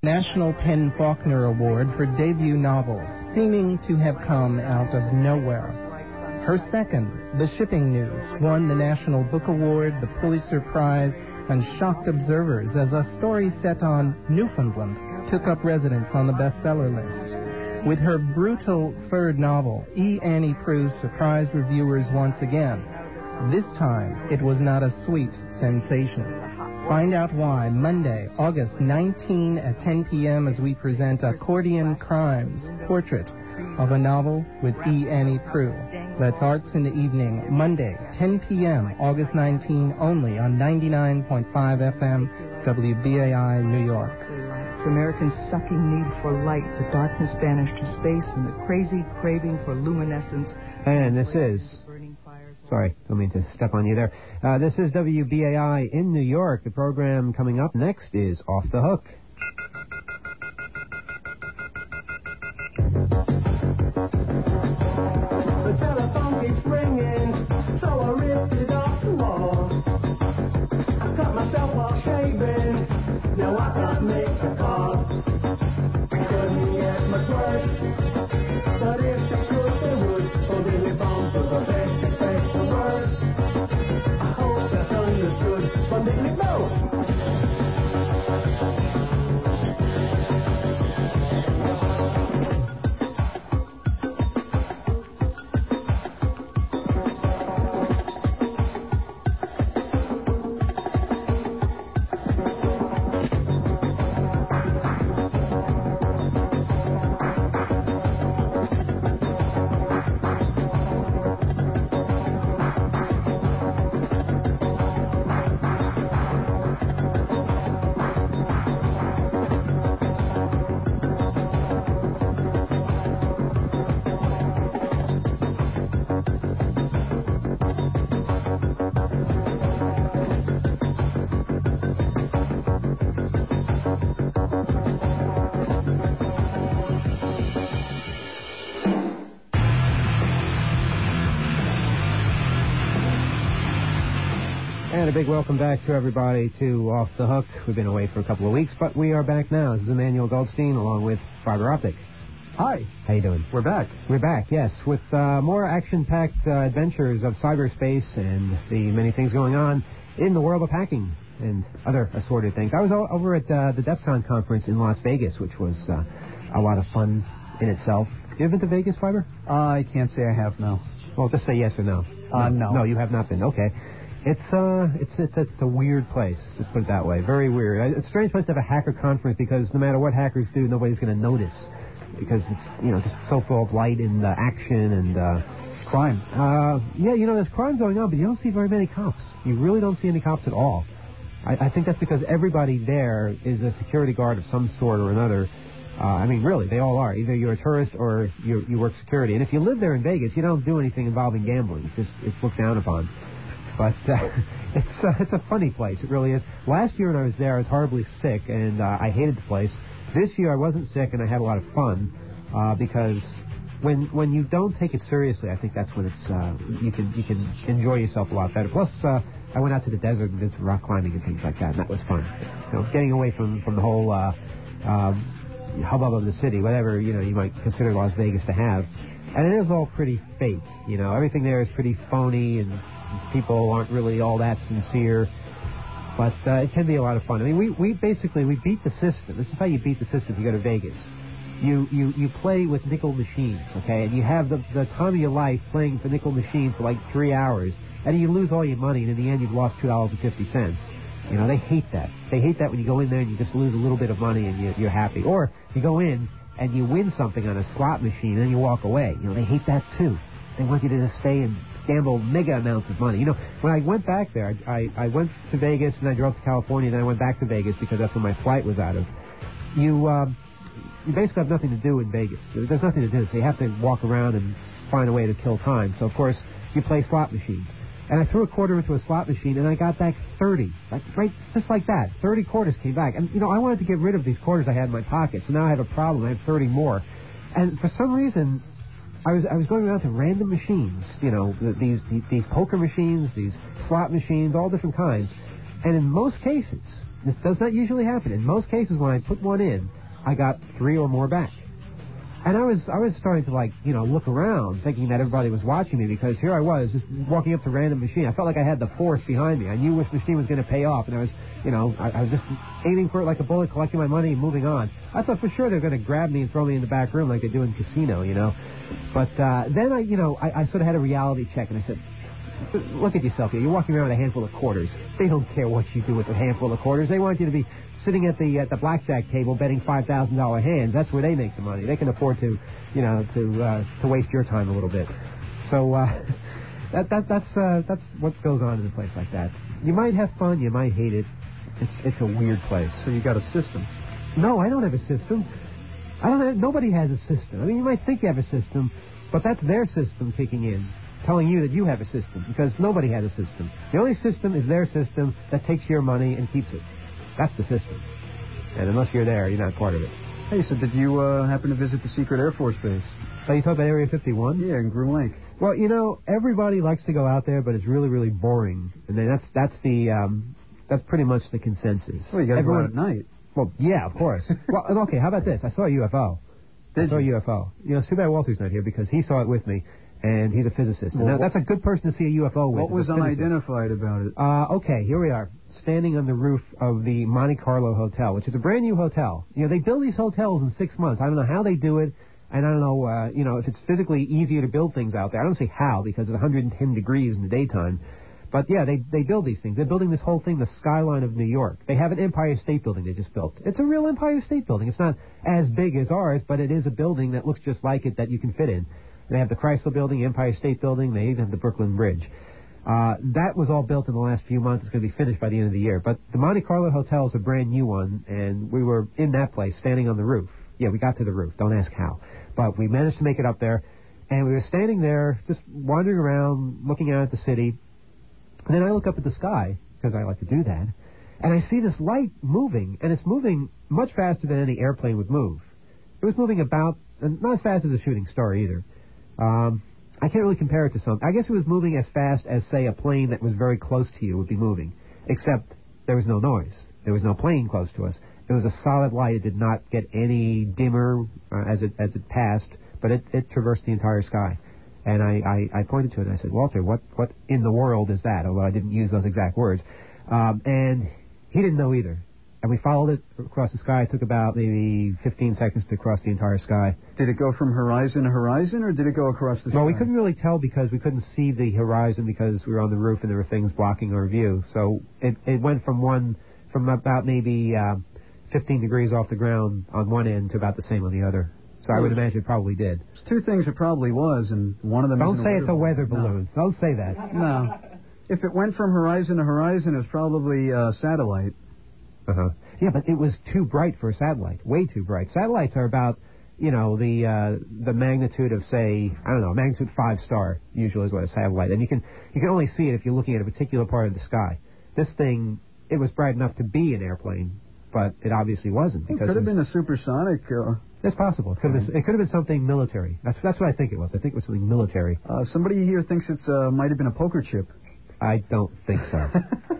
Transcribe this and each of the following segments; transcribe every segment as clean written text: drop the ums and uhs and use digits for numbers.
National PEN/Faulkner Award for debut novel, seeming to have come out of nowhere. Her second, The Shipping News, won the National Book Award, the Pulitzer Prize, and shocked observers as a story set on Newfoundland took up residence on the bestseller list. With her brutal third novel, E. Annie Proulx surprised reviewers once again. This time, it was not a sweet sensation. Find out why Monday, August 19 at 10 p.m. as we present Accordion Crimes, Portrait of a Novel with E. Annie Proulx. That's Arts in the Evening, Monday, 10 p.m., August 19, only on 99.5 FM, WBAI, New York. It's Americans' sucking need for light, the darkness banished to space, and the crazy craving for luminescence. And this is... Sorry, don't mean to step on you there. This is WBAI in New York. The program coming up next is Off the Hook. The telephone keeps ringing, so I ripped it off the wall. I cut myself while shaving, now I can't make the call. Couldn't get much worse, but if she could, they would. Holding me phone to the bed. I hope that's understood, but make me know. And a big welcome back to everybody to Off the Hook. We've been away for a couple of weeks, but we are back now. This is Emmanuel Goldstein along with Fiber Optic. Hi. How you doing? We're back. We're back, yes, with more action-packed adventures of cyberspace and the many things going on in the world of hacking and other assorted things. I was over at the DEF CON conference in Las Vegas, which was a lot of fun in itself. You ever been to Vegas, Fiber? I can't say I have, no. Well, just say yes or no. No. No, you have not been. Okay. It's a weird place. Just put it that way. Very weird. It's a strange place to have a hacker conference because no matter what hackers do, nobody's going to notice because it's just so full of light and action and crime. Yeah, there's crime going on, but you don't see very many cops. You really don't see any cops at all. I think that's because everybody there is a security guard of some sort or another. I mean, really, they all are. Either you're a tourist or you work security. And if you live there in Vegas, you don't do anything involving gambling. It's looked down upon. But it's a funny place. It really is. Last year when I was there, I was horribly sick, and I hated the place. This year I wasn't sick, and I had a lot of fun because when you don't take it seriously, I think that's when it's you can enjoy yourself a lot better. Plus, I went out to the desert and did some rock climbing and things like that, and that was fun. Getting away from the whole hubbub of the city, whatever you might consider Las Vegas to have. And it is all pretty fake. Everything there is pretty phony, and people aren't really all that sincere. But it can be a lot of fun. I mean, we basically beat the system. This is how you beat the system if you go to Vegas. You play with nickel machines, okay? And you have the time of your life playing for nickel machines for like 3 hours, and you lose all your money, and in the end you've lost $2.50. They hate that. They hate that when you go in there and you just lose a little bit of money and you're happy. Or you go in and you win something on a slot machine and then you walk away. They hate that too. They want you to just stay and gamble mega amounts of money. When I went back there, I went to Vegas and I drove to California and then I went back to Vegas because that's where my flight was out of. You basically have nothing to do in Vegas. There's nothing to do, so you have to walk around and find a way to kill time. So, of course, you play slot machines. And I threw a quarter into a slot machine, and I got back 30. Right, just like that. 30 quarters came back. And, I wanted to get rid of these quarters I had in my pocket, so now I have a problem. I have 30 more. And for some reason, I was going around to random machines, these poker machines, these slot machines, all different kinds. And in most cases, This does not usually happen. In most cases, when I put one in, I got 3 or more back. And I was starting to, like, look around, thinking that everybody was watching me, because here I was, just walking up to random machine. I felt like I had the force behind me. I knew which machine was going to pay off, and I was, I was just aiming for it like a bullet, collecting my money and moving on. I thought for sure they were going to grab me and throw me in the back room like they do in casino, But then I sort of had a reality check, and I said, look at yourself here. You're walking around with a handful of quarters. They don't care what you do with a handful of quarters. They want you to be sitting at the blackjack table betting $5,000 hands. That's where they make the money. They can afford to waste your time a little bit. So that's what goes on in a place like that. You might have fun. You might hate it. It's a weird place. So you got a system? No, I don't have a system. Nobody has a system. I mean, you might think you have a system, but that's their system kicking in, telling you that you have a system, because nobody has a system. The only system is their system that takes your money and keeps it. That's the system. And unless you're there, you're not part of it. Hey, so did you happen to visit the secret Air Force base? Oh, you talking about Area 51? Yeah, in Groom Lake. Well, everybody likes to go out there, but it's really, really boring. And then that's pretty much the consensus. Well, you got to go out at night. Well, yeah, of course. Well, okay, how about this? I saw a UFO. I saw a UFO. It's too bad Walter's not here, because he saw it with me. And he's a physicist. Well, and that's a good person to see a UFO with. What was unidentified about it? Okay, here we are, standing on the roof of the Monte Carlo Hotel, which is a brand new hotel. They build these hotels in 6 months. I don't know how they do it, and I don't know, if it's physically easier to build things out there. I don't say how, because it's 110 degrees in the daytime. But yeah, they build these things. They're building this whole thing, the skyline of New York. They have an Empire State Building they just built. It's a real Empire State Building. It's not as big as ours, but it is a building that looks just like it that you can fit in. They have the Chrysler Building, the Empire State Building. They even have the Brooklyn Bridge. That was all built in the last few months. It's going to be finished by the end of the year. But the Monte Carlo Hotel is a brand new one, and we were in that place, standing on the roof. Yeah, we got to the roof. Don't ask how. But we managed to make it up there, and we were standing there, just wandering around, looking out at the city. And then I look up at the sky, because I like to do that, and I see this light moving, and it's moving much faster than any airplane would move. It was moving about, and not as fast as a shooting star either. I can't really compare it to something. I guess it was moving as fast as, say, a plane that was very close to you would be moving, except there was no noise. There was no plane close to us. It was a solid light. It did not get any dimmer as it passed, but it traversed the entire sky. And I pointed to it and I said, Walter, what in the world is that? Although I didn't use those exact words. And he didn't know either. And we followed it across the sky. It took about maybe 15 seconds to cross the entire sky. Did it go from horizon to horizon, or did it go across the sky? Well, we couldn't really tell because we couldn't see the horizon because we were on the roof and there were things blocking our view. So it went from about maybe 15 degrees off the ground on one end to about the same on the other. So I would imagine it probably did. There's two things it probably was, and one of them Don't say it's a weather balloon. No. Don't say that. No. If it went from horizon to horizon, it was probably a satellite. Uh-huh. Yeah, but it was too bright for a satellite. Way too bright. Satellites are about, the magnitude of, say, I don't know, magnitude 5-star usually is what a satellite. And you can only see it if you're looking at a particular part of the sky. This thing, it was bright enough to be an airplane, but it obviously wasn't. Because it could have been a supersonic. It's possible. It could have been something military. That's what I think it was. I think it was something military. Somebody here thinks it might have been a poker chip. I don't think so.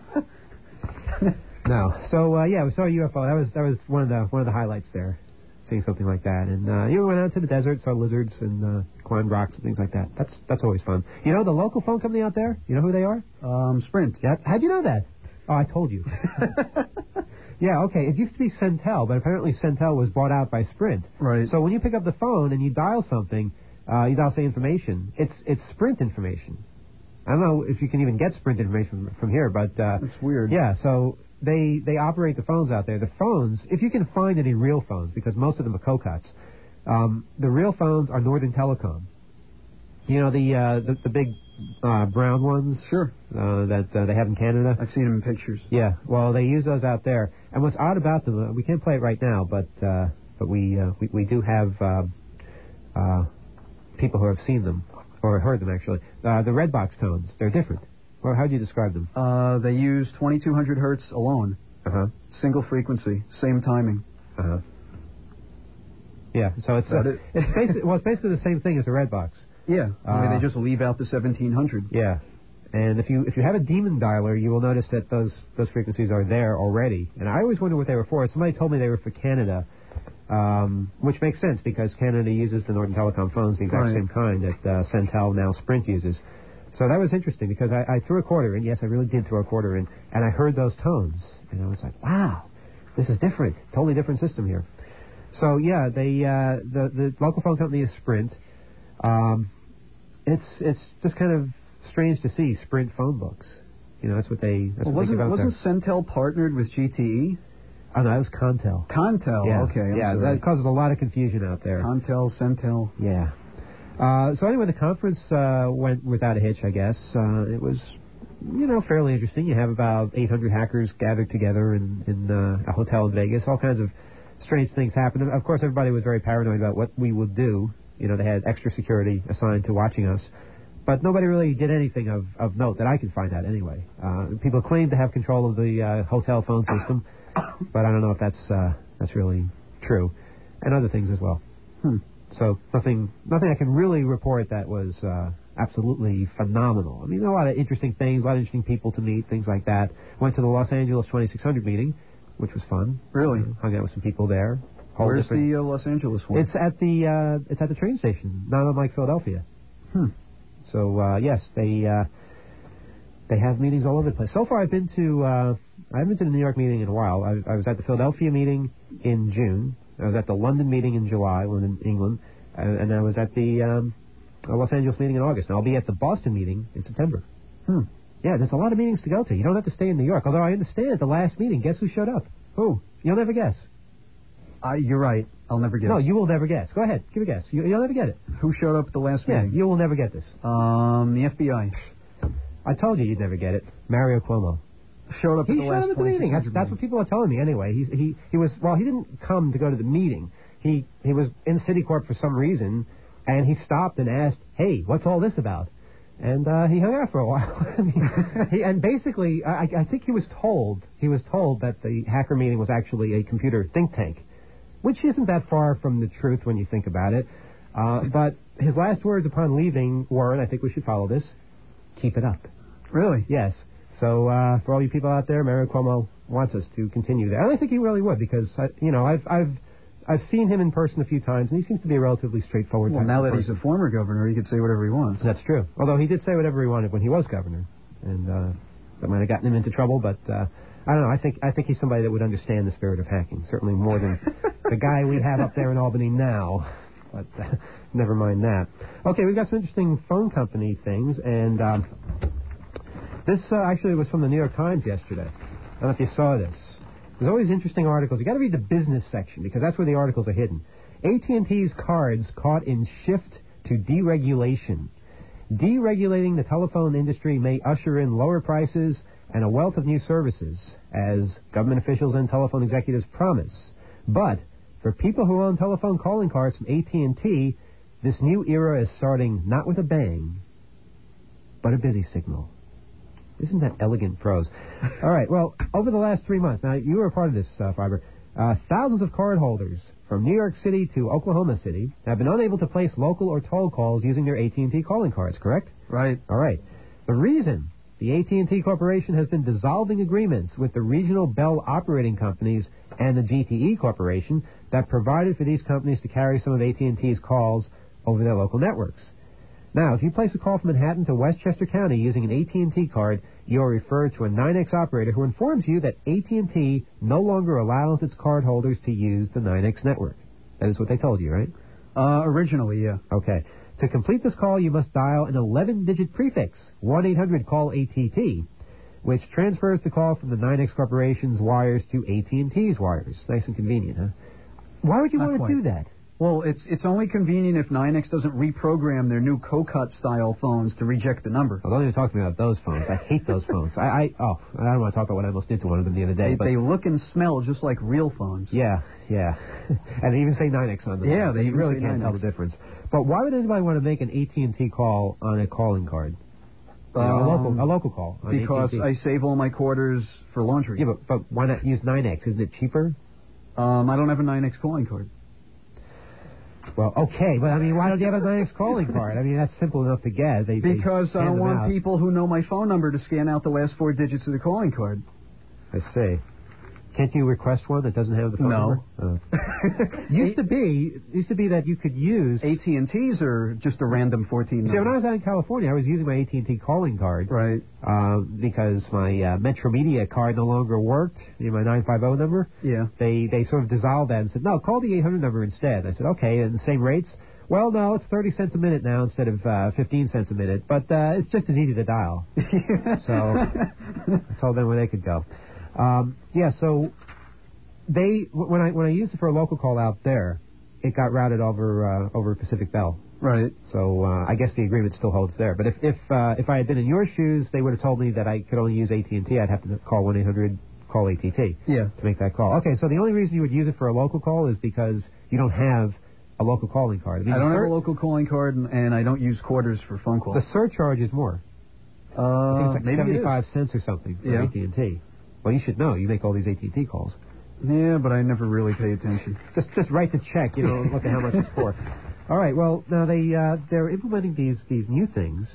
No. So we saw a UFO. That was one of the highlights there, seeing something like that. And we went out to the desert, saw lizards and climbed rocks and things like that. That's always fun. You know the local phone company out there? You know who they are? Sprint. Yeah. How'd you know that? Oh, I told you. Yeah. Okay. It used to be Centel, but apparently Centel was bought out by Sprint. Right. So when you pick up the phone and you dial something, you dial say information. It's Sprint information. I don't know if you can even get Sprint information from here, but that's weird. Yeah. So. They operate the phones out there. The phones, if you can find any real phones, because most of them are co-cuts, the real phones are Northern Telecom. You know, the big brown ones? Sure. That they have in Canada? I've seen them in pictures. Yeah, well, they use those out there. And what's odd about them, we can't play it right now, but we do have people who have seen them, or heard them, actually. The red box tones, they're different. Well, how do you describe them? They use 2200 hertz alone. Uh-huh. Single frequency, same timing. Uh-huh. Yeah, so it's basically the same thing as the red box. Yeah, they just leave out the 1700. Yeah. And if you have a demon dialer, you will notice that those frequencies are there already. And I always wonder what they were for. Somebody told me they were for Canada, which makes sense because Canada uses the Northern Telecom phones, the exact same kind that Centel, now Sprint, uses. So that was interesting because I threw a quarter in. Yes, I really did throw a quarter in. And I heard those tones. And I was like, wow, this is different. Totally different system here. So, yeah, the local phone company is Sprint. It's just kind of strange to see Sprint phone books. You know, that's what they give out wasn't Centel partnered with GTE? Oh, no, that was Contel. Contel, yeah. okay. Yeah, that causes a lot of confusion out there. Contel, Centel. Yeah. So anyway, the conference went without a hitch, I guess. It was, fairly interesting. You have about 800 hackers gathered together in a hotel in Vegas. All kinds of strange things happened. Of course, everybody was very paranoid about what we would do. They had extra security assigned to watching us. But nobody really did anything of note that I could find out anyway. People claimed to have control of the hotel phone system, but I don't know if that's really true. And other things as well. So nothing I can really report that was absolutely phenomenal. I mean, a lot of interesting things, a lot of interesting people to meet, things like that. Went to the Los Angeles 2600 meeting, which was fun. Really? Hung out with some people there. Where's the Los Angeles one? It's at the train station, not unlike Philadelphia. So yes, they have meetings all over the place. So far, I haven't been to the New York meeting in a while. I was at the Philadelphia meeting in June. I was at the London meeting in July, London, England, and I was at the Los Angeles meeting in August. And I'll be at the Boston meeting in September. Yeah, there's a lot of meetings to go to. You don't have to stay in New York. Although I understand at the last meeting, guess who showed up? Who? You'll never guess. You're right. I'll never guess. No, you will never guess. Go ahead. Give a guess. You'll never get it. Who showed up at the last meeting? Yeah, you will never get this. The FBI. I told you you'd never get it. Mario Cuomo. Showed up at the last meeting. That's what people are telling me anyway. He didn't come to go to the meeting. He was in Citicorp for some reason, and he stopped and asked, "Hey, what's all this about?" And he hung out for a while. And basically, I think he was told that the hacker meeting was actually a computer think tank, which isn't that far from the truth when you think about it. But his last words upon leaving were, and I think we should follow this, keep it up. Really? Yes. So for all you people out there, Mario Cuomo wants us to continue that. And I think he really would because, I've seen him in person a few times, and he seems to be a relatively straightforward type of person. Well, now that he's a former governor, he could say whatever he wants. That's true. Although he did say whatever he wanted when he was governor, and that might have gotten him into trouble. But I don't know. I think he's somebody that would understand the spirit of hacking, certainly more than the guy we have up there in Albany now. But never mind that. Okay, we've got some interesting phone company things, and this actually was from the New York Times yesterday. I don't know if you saw this. There's always interesting articles. You got to read the business section because that's where the articles are hidden. AT&T's cards caught in shift to deregulation. Deregulating the telephone industry may usher in lower prices and a wealth of new services, as government officials and telephone executives promise. But for people who own telephone calling cards from AT&T, this new era is starting not with a bang, but a busy signal. Isn't that elegant prose? All right, well, over the last 3 months, now you were a part of this, Fiber, thousands of cardholders from New York City to Oklahoma City have been unable to place local or toll calls using their AT&T calling cards, correct? Right. All right. The reason the AT&T Corporation has been dissolving agreements with the regional Bell operating companies and the GTE Corporation that provided for these companies to carry some of AT&T's calls over their local networks. Now, if you place a call from Manhattan to Westchester County using an AT&T card, you are referred to a NYNEX operator who informs you that AT&T no longer allows its cardholders to use the NYNEX network. That is what they told you, right? Originally, yeah. Okay. To complete this call, you must dial an 11-digit prefix, 1-800-CALL-ATT, which transfers the call from the NYNEX Corporation's wires to AT&T's wires. Nice and convenient, huh? Why would you want to do that? Well, it's only convenient if NYNEX doesn't reprogram their new Cocut-style phones to reject the number. Well, don't even talk to me about those phones. I hate those phones. I don't want to talk about what I almost did to one of them the other day. They look and smell just like real phones. Yeah. And they even say NYNEX on them. Yeah, they really can't tell the difference. But why would anybody want to make an AT&T call on a calling card? A local call. Because AT&T. I save all my quarters for laundry. Yeah, but why not use NYNEX? Isn't it cheaper? I don't have a NYNEX calling card. Well, okay, but I mean, why don't you have a 9X calling card? I mean, that's simple enough to get. Because I don't want out. people who know my phone number to scan out the last 4 digits of the calling card. I see. Can't you request one that doesn't have the phone number? No. Used to be that you could use AT&T's or just a random 14 number. See, when I was out in California, I was using my AT&T calling card. Right. Because my Metro Media card no longer worked. My 950 number. Yeah. They sort of dissolved that and said, no, call the 800 number instead. I said, okay, and the same rates. Well, no, it's 30 cents a minute now instead of 15 cents a minute, but it's just as easy to dial. So I told them where they could go. So when I used it for a local call out there, it got routed over Pacific Bell. Right. So I guess the agreement still holds there. But if I had been in your shoes, they would have told me that I could only use AT&T. I'd have to call 1-800-CALL ATT. Yeah. To make that call. Okay, so the only reason you would use it for a local call is because you don't have a local calling card. I don't have a local calling card, and I don't use quarters for phone calls. The surcharge is more. I think it's like maybe 75 cents or something for AT&T. Well, you should know. You make all these AT&T calls. Yeah, but I never really pay attention. Just write the check, look at how much it's for. All right, well, now they're implementing these new things.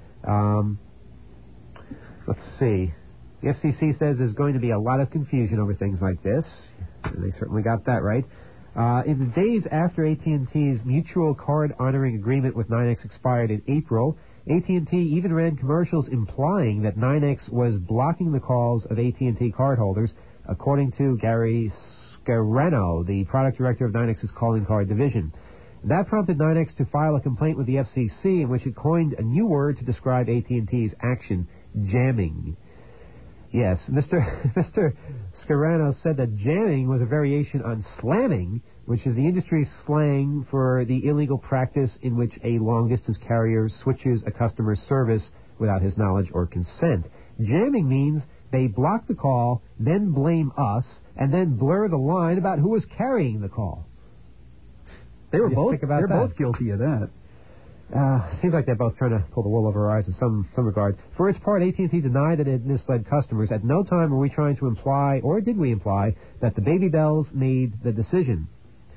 Let's see. The FCC says there's going to be a lot of confusion over things like this. And they certainly got that right. In the days after AT&T's mutual card honoring agreement with 9X expired in April, AT&T even ran commercials implying that 9X was blocking the calls of AT&T cardholders, according to Gary Scarano, the product director of 9X's calling card division. That prompted 9X to file a complaint with the FCC in which it coined a new word to describe AT&T's action, jamming. Yes, Mr. Scarano said that jamming was a variation on slamming, which is the industry slang for the illegal practice in which a long-distance carrier switches a customer's service without his knowledge or consent. Jamming means they block the call, then blame us, and then blur the line about who was carrying the call. They're both guilty of that. Seems like they're both trying to pull the wool over our eyes in some regard. For its part, AT&T denied that it misled customers. At no time were we trying to imply, or did we imply, that the Baby Bells made the decision.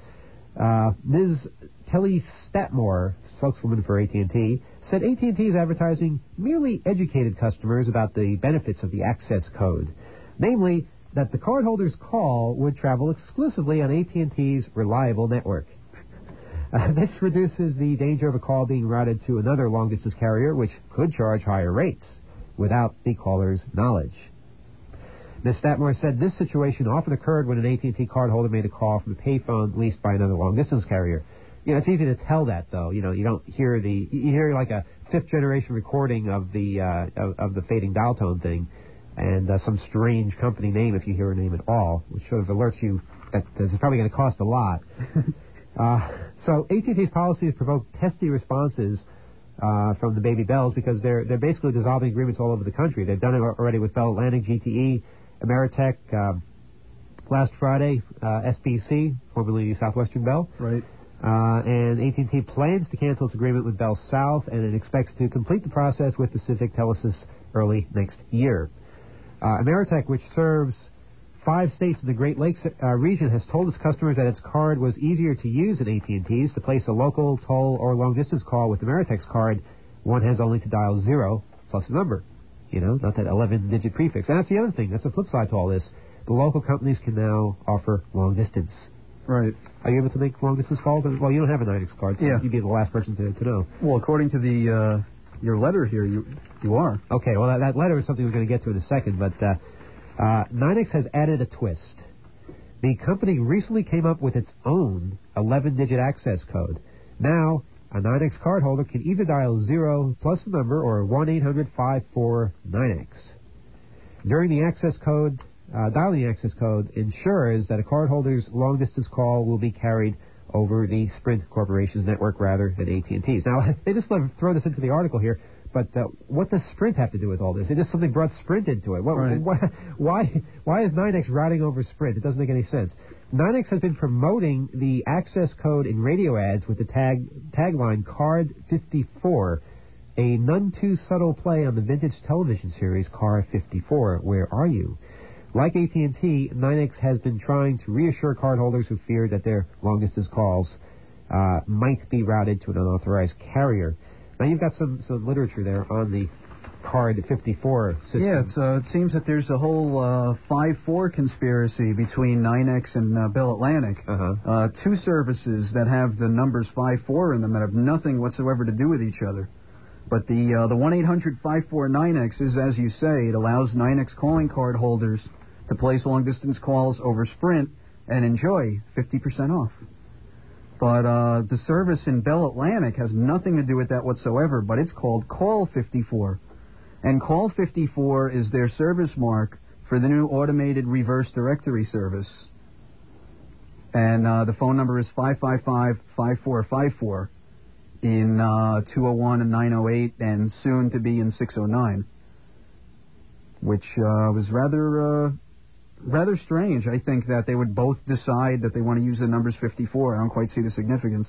Ms. Kelly Statmore, spokeswoman for AT&T, said AT&T's advertising merely educated customers about the benefits of the access code, namely that the cardholder's call would travel exclusively on AT&T's reliable network. This reduces the danger of a call being routed to another long-distance carrier, which could charge higher rates without the caller's knowledge. Ms. Statmore said this situation often occurred when an AT&T cardholder made a call from a payphone leased by another long-distance carrier. It's easy to tell that, though. You don't hear you hear like a fifth-generation recording of the fading dial tone thing, and some strange company name if you hear a name at all, which sort of alerts you that it's probably going to cost a lot. So AT&T's policies provoke testy responses from the Baby Bells because they're basically dissolving agreements all over the country. They've done it already with Bell Atlantic, GTE, Ameritech, last Friday, SBC, formerly Southwestern Bell. Right. And AT&T plans to cancel its agreement with Bell South, and it expects to complete the process with Pacific Telesis early next year. Ameritech, which serves 5 states in the Great Lakes region, has told its customers that its card was easier to use than AT&T's. To place a local, toll, or long-distance call with Ameritech's card, one has only to dial 0 plus a number. Not that 11-digit prefix. And that's the other thing. That's the flip side to all this. The local companies can now offer long-distance. Right. Are you able to make long-distance calls? Well, you don't have a 9X card, so you'd be the last person to know. Well, according to your letter here, you are. Okay, well, that letter is something we're going to get to in a second, but 9X has added a twist. The company recently came up with its own 11-digit access code. Now, a 9X cardholder can either dial 0 plus the number or 1-800-54-9X. Dialing the access code ensures that a cardholder's long-distance call will be carried over the Sprint Corporation's network rather than AT&T's. Now, they just throw this into the article here, but what does Sprint have to do with all this? It just something brought Sprint into it. Why is 9X routing over Sprint? It doesn't make any sense. 9X has been promoting the access code in radio ads with the tagline Card 54, a none too subtle play on the vintage television series Car 54, Where Are You? Like AT&T, 9X has been trying to reassure cardholders who fear that their long-distance calls might be routed to an unauthorized carrier. Now, you've got some literature there on the Card 54 system. Yeah, it seems that there's a whole 5-4 conspiracy between NYNEX and Bell Atlantic. Two services that have the numbers 5-4 in them that have nothing whatsoever to do with each other. But the 1-800-54-NYNEX is, as you say, it allows NYNEX calling card holders to place long-distance calls over Sprint and enjoy 50% off. But the service in Bell Atlantic has nothing to do with that whatsoever, but it's called Call 54. And Call 54 is their service mark for the new automated reverse directory service. And the phone number is 555-5454 in 201 and 908 and soon to be in 609, which was rather strange. I think that they would both decide that they want to use the numbers 54. I don't quite see the significance.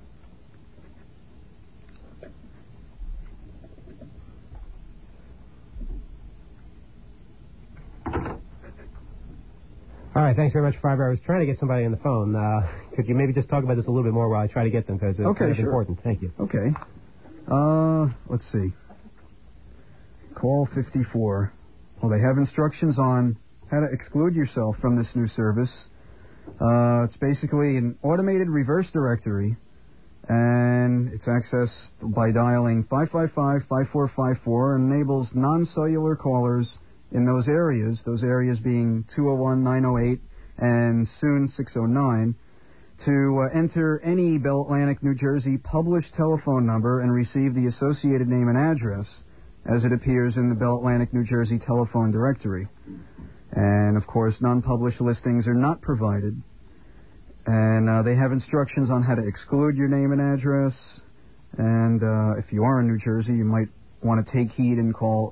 All right, thanks very much, Fiver. I was trying to get somebody on the phone. Could you maybe just talk about this a little bit more while I try to get them, because it's kind of important. Thank you. Okay. Let's see. Call 54. Well, they have instructions on how to exclude yourself from this new service. It's basically an automated reverse directory, and it's accessed by dialing 555-5454 and enables non-cellular callers in those areas being 201, 908, and soon 609, to enter any Bell Atlantic, New Jersey published telephone number and receive the associated name and address as it appears in the Bell Atlantic, New Jersey telephone directory. And, of course, non-published listings are not provided. And they have instructions on how to exclude your name and address. And if you are in New Jersey, you might want to take heed and call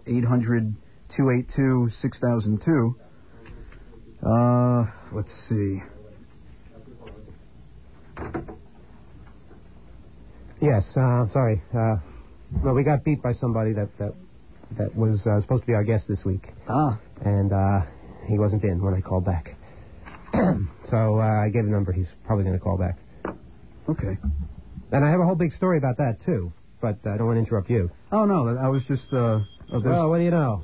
800-282-6002. Let's see. Yes, sorry. Well, we got beat by somebody that was supposed to be our guest this week. And he wasn't in when I called back. So I gave the number. He's probably going to call back. Okay. And I have a whole big story about that, too. But I don't want to interrupt you. Oh, no, I was just... well, what do you know?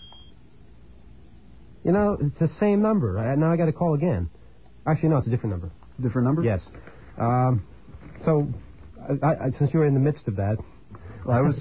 You know, it's the same number. Now I got to call again. Actually, no, it's a different number. It's a different number? Yes. So, since you were in the midst of that... Well, I was...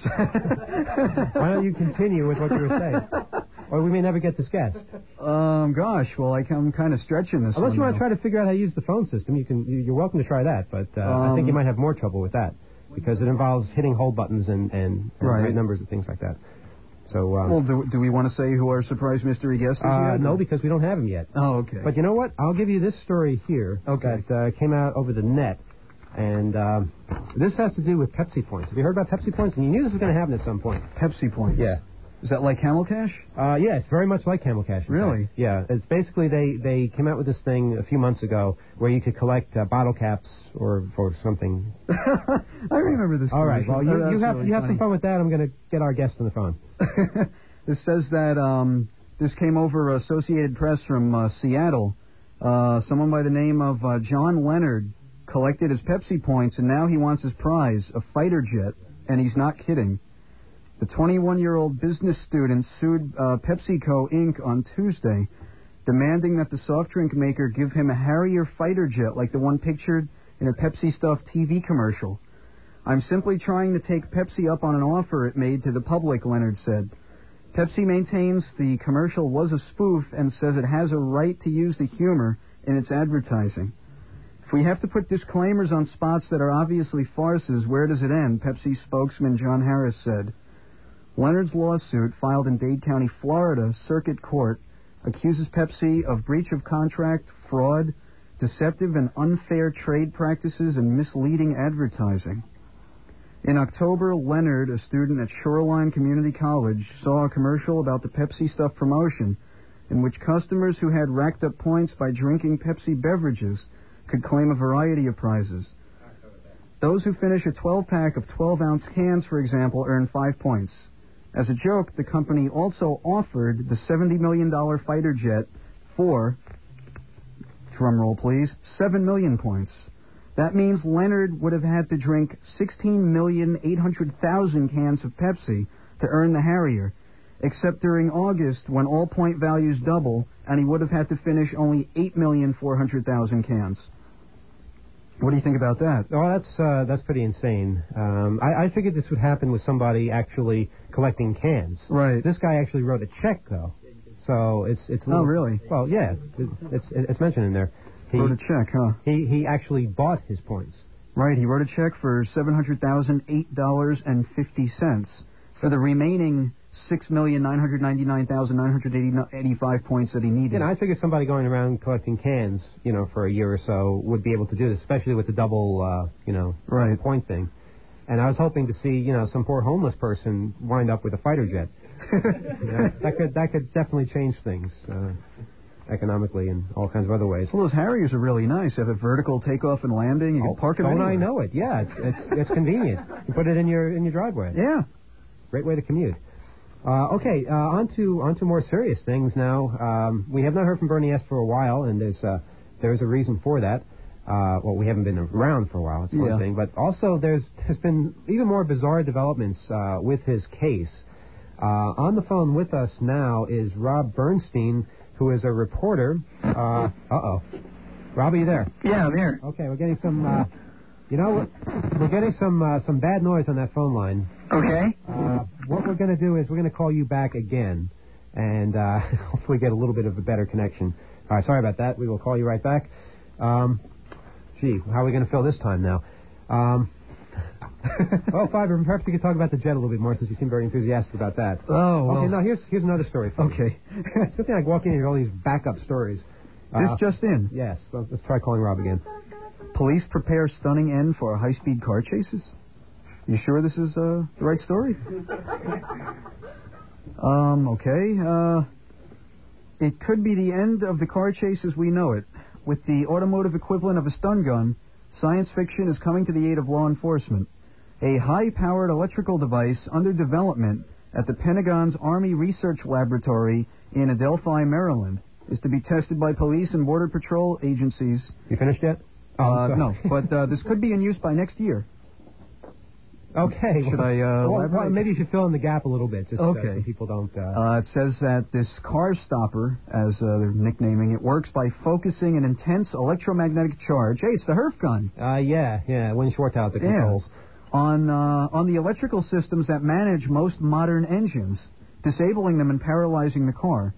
Why don't you continue with what you were saying? Or we may never get this guest. Gosh, well, I'm kind of stretching this. Unless you want to try to figure out how to use the phone system, you're welcome to try that. But I think you might have more trouble with that, because it involves hitting hold buttons and right numbers and things like that. So, well, do we want to say who our surprise mystery guest is yet? No, because we don't have him yet. Oh, okay. But you know what? I'll give you this story here. Okay. That came out over the net. And this has to do with Pepsi points. Have you heard about Pepsi points? And you knew this was going to happen at some point. Pepsi points? Yeah. Is that like Camel Cash? Yeah, it's very much like Camel Cash. Really? Yeah. It's basically they came out with this thing a few months ago where you could collect bottle caps or for something. I remember this. All right. Well, you have some fun with that. I'm going to get our guest on the phone. This says that this came over Associated Press from Seattle. Someone by the name of John Leonard collected his Pepsi points, and now he wants his prize, a fighter jet, and he's not kidding. The 21-year-old business student sued PepsiCo Inc. on Tuesday, demanding that the soft drink maker give him a Harrier fighter jet like the one pictured in a Pepsi-stuffed TV commercial. I'm simply trying to take Pepsi up on an offer it made to the public, Leonard said. Pepsi maintains the commercial was a spoof and says it has a right to use the humor in its advertising. If we have to put disclaimers on spots that are obviously farces, where does it end? Pepsi spokesman John Harris said. Leonard's lawsuit, filed in Dade County, Florida, Circuit Court, accuses Pepsi of breach of contract, fraud, deceptive and unfair trade practices, and misleading advertising. In October, Leonard, a student at Shoreline Community College, saw a commercial about the Pepsi Stuff promotion in which customers who had racked up points by drinking Pepsi beverages could claim a variety of prizes. Those who finish a 12-pack of 12-ounce cans, for example, earn 5 points. As a joke, the company also offered the $70 million fighter jet for, drumroll please, 7 million points. That means Leonard would have had to drink 16,800,000 cans of Pepsi to earn the Harrier, except during August when all point values double, and he would have had to finish only 8,400,000 cans. What do you think about that? Oh, that's pretty insane. I figured this would happen with somebody actually collecting cans. Right. This guy actually wrote a check, though. So it's a little, Oh, really? Well, yeah, it's mentioned in there. He wrote a check, huh? He actually bought his points. Right, he wrote a check for $708.50 for the remaining 6,999,985 points that he needed. I figured somebody going around collecting cans, for a year or so would be able to do this, especially with the double, right. point thing. And I was hoping to see, some poor homeless person wind up with a fighter jet. That could definitely change things economically and all kinds of other ways. Well, those Harriers are really nice. They have a vertical takeoff and landing. You can park it anywhere. I know it. Yeah, it's convenient. You put it in your driveway. Yeah. Great way to commute. Okay, on to more serious things now. We have not heard from Bernie S. for a while, and there's a reason for that. Well, we haven't been around for a while, it's one thing, but also there's been even more bizarre developments with his case. On the phone with us now is Rob Bernstein, who is a reporter. Uh-oh. Rob, are you there? Yeah, I'm here. Okay, we're getting some, we're getting some bad noise on that phone line. Okay. What we're going to do is we're going to call you back again and hopefully get a little bit of a better connection. All right, sorry about that. We will call you right back. Gee, how are we going to fill this time now? Well, Fiver, perhaps we could talk about the jet a little bit more since you seem very enthusiastic about that. Oh, well. Okay, now here's another story for you. Okay. It's a good thing I walk in here with all these backup stories. This just in. Yes, so let's try calling Rob again. Police prepare stunning end for high-speed car chases? You sure this is the right story? Okay. It could be the end of the car chase as we know it. With the automotive equivalent of a stun gun, science fiction is coming to the aid of law enforcement. A high-powered electrical device under development at the Pentagon's Army Research Laboratory in Adelphi, Maryland, is to be tested by police and border patrol agencies. You finished yet? No, but this could be in use by next year. Okay. Should I well, maybe you should fill in the gap a little bit, just so people don't... It says that this car stopper, as they're nicknaming it, works by focusing an intense electromagnetic charge. Hey, it's the Herf gun. Yeah. Wayne Schwartz the controls. On the electrical systems that manage most modern engines, disabling them and paralyzing the car.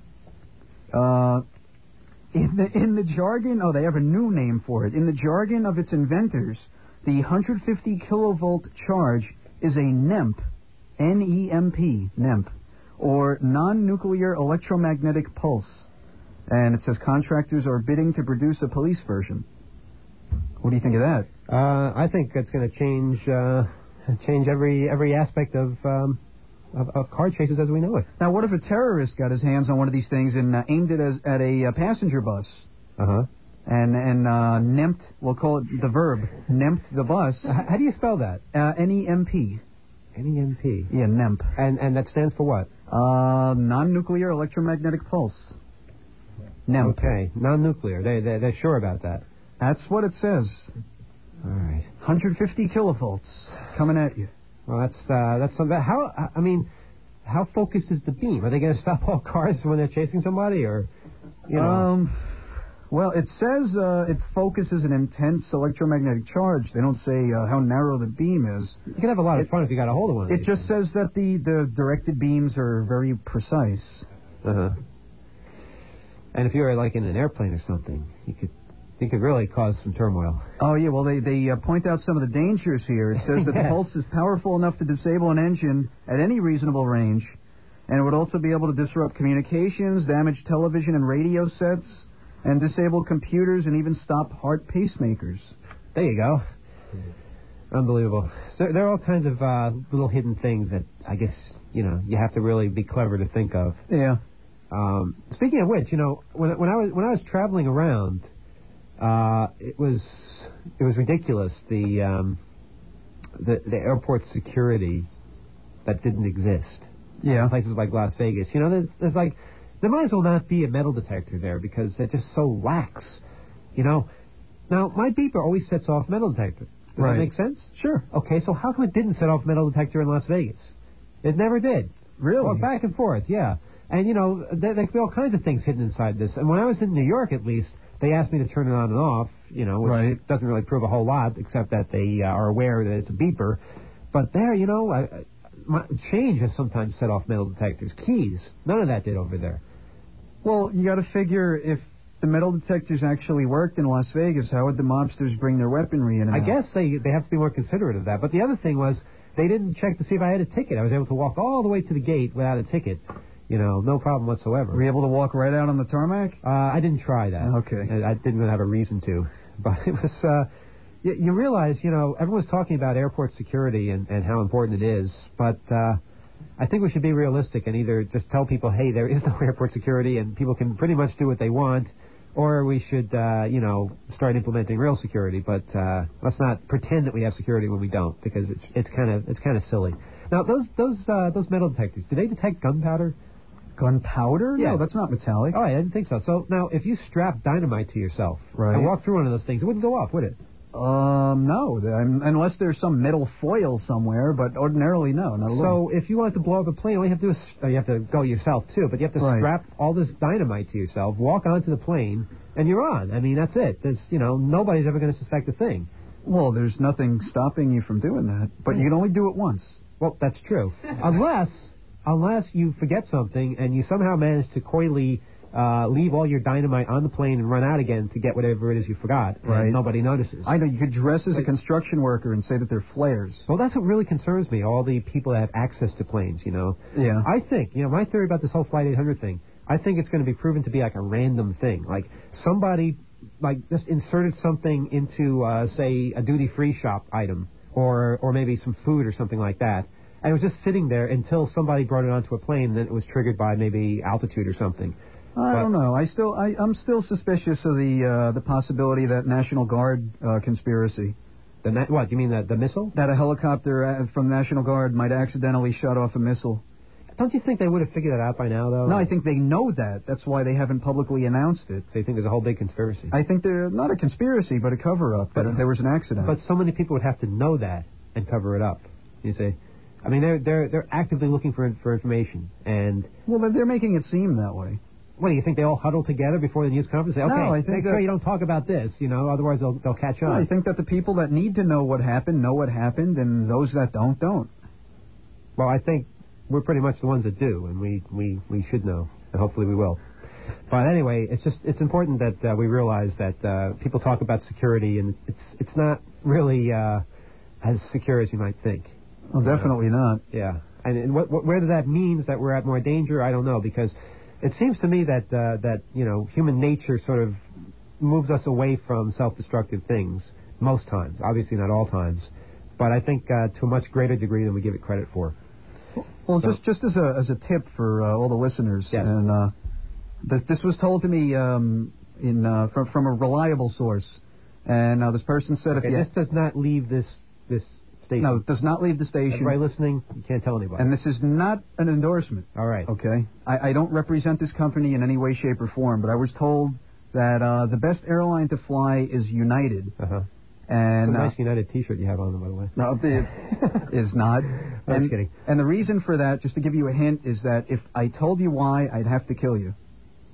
In the jargon... Oh, they have a new name for it. In the jargon of its inventors... The 150 kilovolt charge is a NEMP, N-E-M-P, NEMP, or non-nuclear electromagnetic pulse. And it says contractors are bidding to produce a police version. What do you think of that? I think it's going to change every aspect of car chases as we know it. Now, what if a terrorist got his hands on one of these things and aimed it at a passenger bus? Uh-huh. And NEMPed, we'll call it the verb, NEMPed the bus. How do you spell that? N-E-M-P. N-E-M-P. Yeah, NEMP. And that stands for what? Non-nuclear electromagnetic pulse. NEMP. Okay, non-nuclear. They're sure about that. That's what it says. All right. 150 kilovolts coming at you. Well, that's something. How focused is the beam? Are they going to stop all cars when they're chasing somebody, or Well, it says it focuses an intense electromagnetic charge. They don't say how narrow the beam is. You can have a lot of fun if you got a hold of one. It just says that the directed beams are very precise. Uh-huh. And if you're like in an airplane or something, you could really cause some turmoil. Oh yeah, well they point out some of the dangers here. It says that the pulse is powerful enough to disable an engine at any reasonable range, and it would also be able to disrupt communications, damage television and radio sets, and disable computers and even stop heart pacemakers. There you go. Unbelievable. So there are all kinds of little hidden things that I guess, you have to really be clever to think of. Yeah. Speaking of which, when I was traveling around, it was ridiculous, the airport security that didn't exist. Yeah. Places like Las Vegas. There's like... There might as well not be a metal detector there because they're just so lax. Now, my beeper always sets off metal detector. Does that make sense? Sure. Okay, so how come it didn't set off metal detector in Las Vegas? It never did. Really? Well, back and forth, yeah. And, you know, there could be all kinds of things hidden inside this. And when I was in New York, at least, they asked me to turn it on and off, you know, which doesn't really prove a whole lot, except that they are aware that it's a beeper. But there, you know, change has sometimes set off metal detectors. Keys, none of that did over there. Well, you got to figure if the metal detectors actually worked in Las Vegas, how would the mobsters bring their weaponry in and I out? guess they have to be more considerate of that. But the other thing was they didn't check to see if I had a ticket. I was able to walk all the way to the gate without a ticket. You know, no problem whatsoever. Were you able to walk right out on the tarmac? I didn't try that. Okay. I didn't really have a reason to. But it was, you realize, you know, everyone's talking about airport security and how important it is. But I think we should be realistic and either just tell people, hey, there is no airport security and people can pretty much do what they want, or we should, you know, start implementing real security. But let's not pretend that we have security when we don't, because it's kind of silly. Now, those metal detectors, do they detect gunpowder? Gunpowder? Yeah. No, that's not metallic. Oh, I didn't think so. So now, if you strap dynamite to yourself and walk through one of those things, it wouldn't go off, would it? No, unless there's some metal foil somewhere, but ordinarily, no, not at all. So if you wanted to blow up a plane, all you have to do is, you have to go yourself too, but you have to strap all this dynamite to yourself, walk onto the plane, and you're on. I mean, that's it. There's, you know, nobody's ever going to suspect a thing. Well, there's nothing stopping you from doing that, but you can only do it once. Well, that's true. Unless you forget something and you somehow manage to coyly leave all your dynamite on the plane and run out again to get whatever it is you forgot, and nobody notices. I know, you could dress as a construction worker and say that they're flares. Well, that's what really concerns me, all the people that have access to planes, you know. Yeah. I think, you know, my theory about this whole Flight 800 thing, I think it's going to be proven to be like a random thing. Like somebody, like, just inserted something into, say, a duty-free shop item, or maybe some food or something like that, and it was just sitting there until somebody brought it onto a plane, and then it was triggered by maybe altitude or something. I don't know. I'm still suspicious of the possibility of that National Guard conspiracy. What, you mean the missile? That a helicopter from National Guard might accidentally shut off a missile. Don't you think they would have figured that out by now, though? No, I think they know that. That's why they haven't publicly announced it. So you think there's a whole big conspiracy? I think they're not a conspiracy, but a cover-up. But there was an accident. But so many people would have to know that and cover it up. You see? I mean, they're actively looking for information, and well, they're making it seem that way. What, do you think they all huddle together before the news conference? Say, okay, no, I think make sure you don't talk about this, you know, otherwise they'll catch on. No, I think that the people that need to know what happened, and those that don't. Well, I think we're pretty much the ones that do, and we should know, and hopefully we will. But anyway, it's important that we realize that people talk about security, and it's not really as secure as you might think. Well, definitely not. Yeah, and whether that means that we're at more danger, I don't know, because it seems to me that you know, human nature sort of moves us away from self-destructive things most times. Obviously, not all times, but I think to a much greater degree than we give it credit for. Well, so, just as a tip for all the listeners, yes. And this was told to me from a reliable source, and this person said, okay, this does not leave this station. No, it does not leave the station. Everybody listening, you can't tell anybody. And this is not an endorsement. All right. Okay? I don't represent this company in any way, shape, or form, but I was told that the best airline to fly is United. Uh-huh. And it's a nice United T-shirt you have on, by the way. No, it is not. I'm just kidding. And the reason for that, just to give you a hint, is that if I told you why, I'd have to kill you.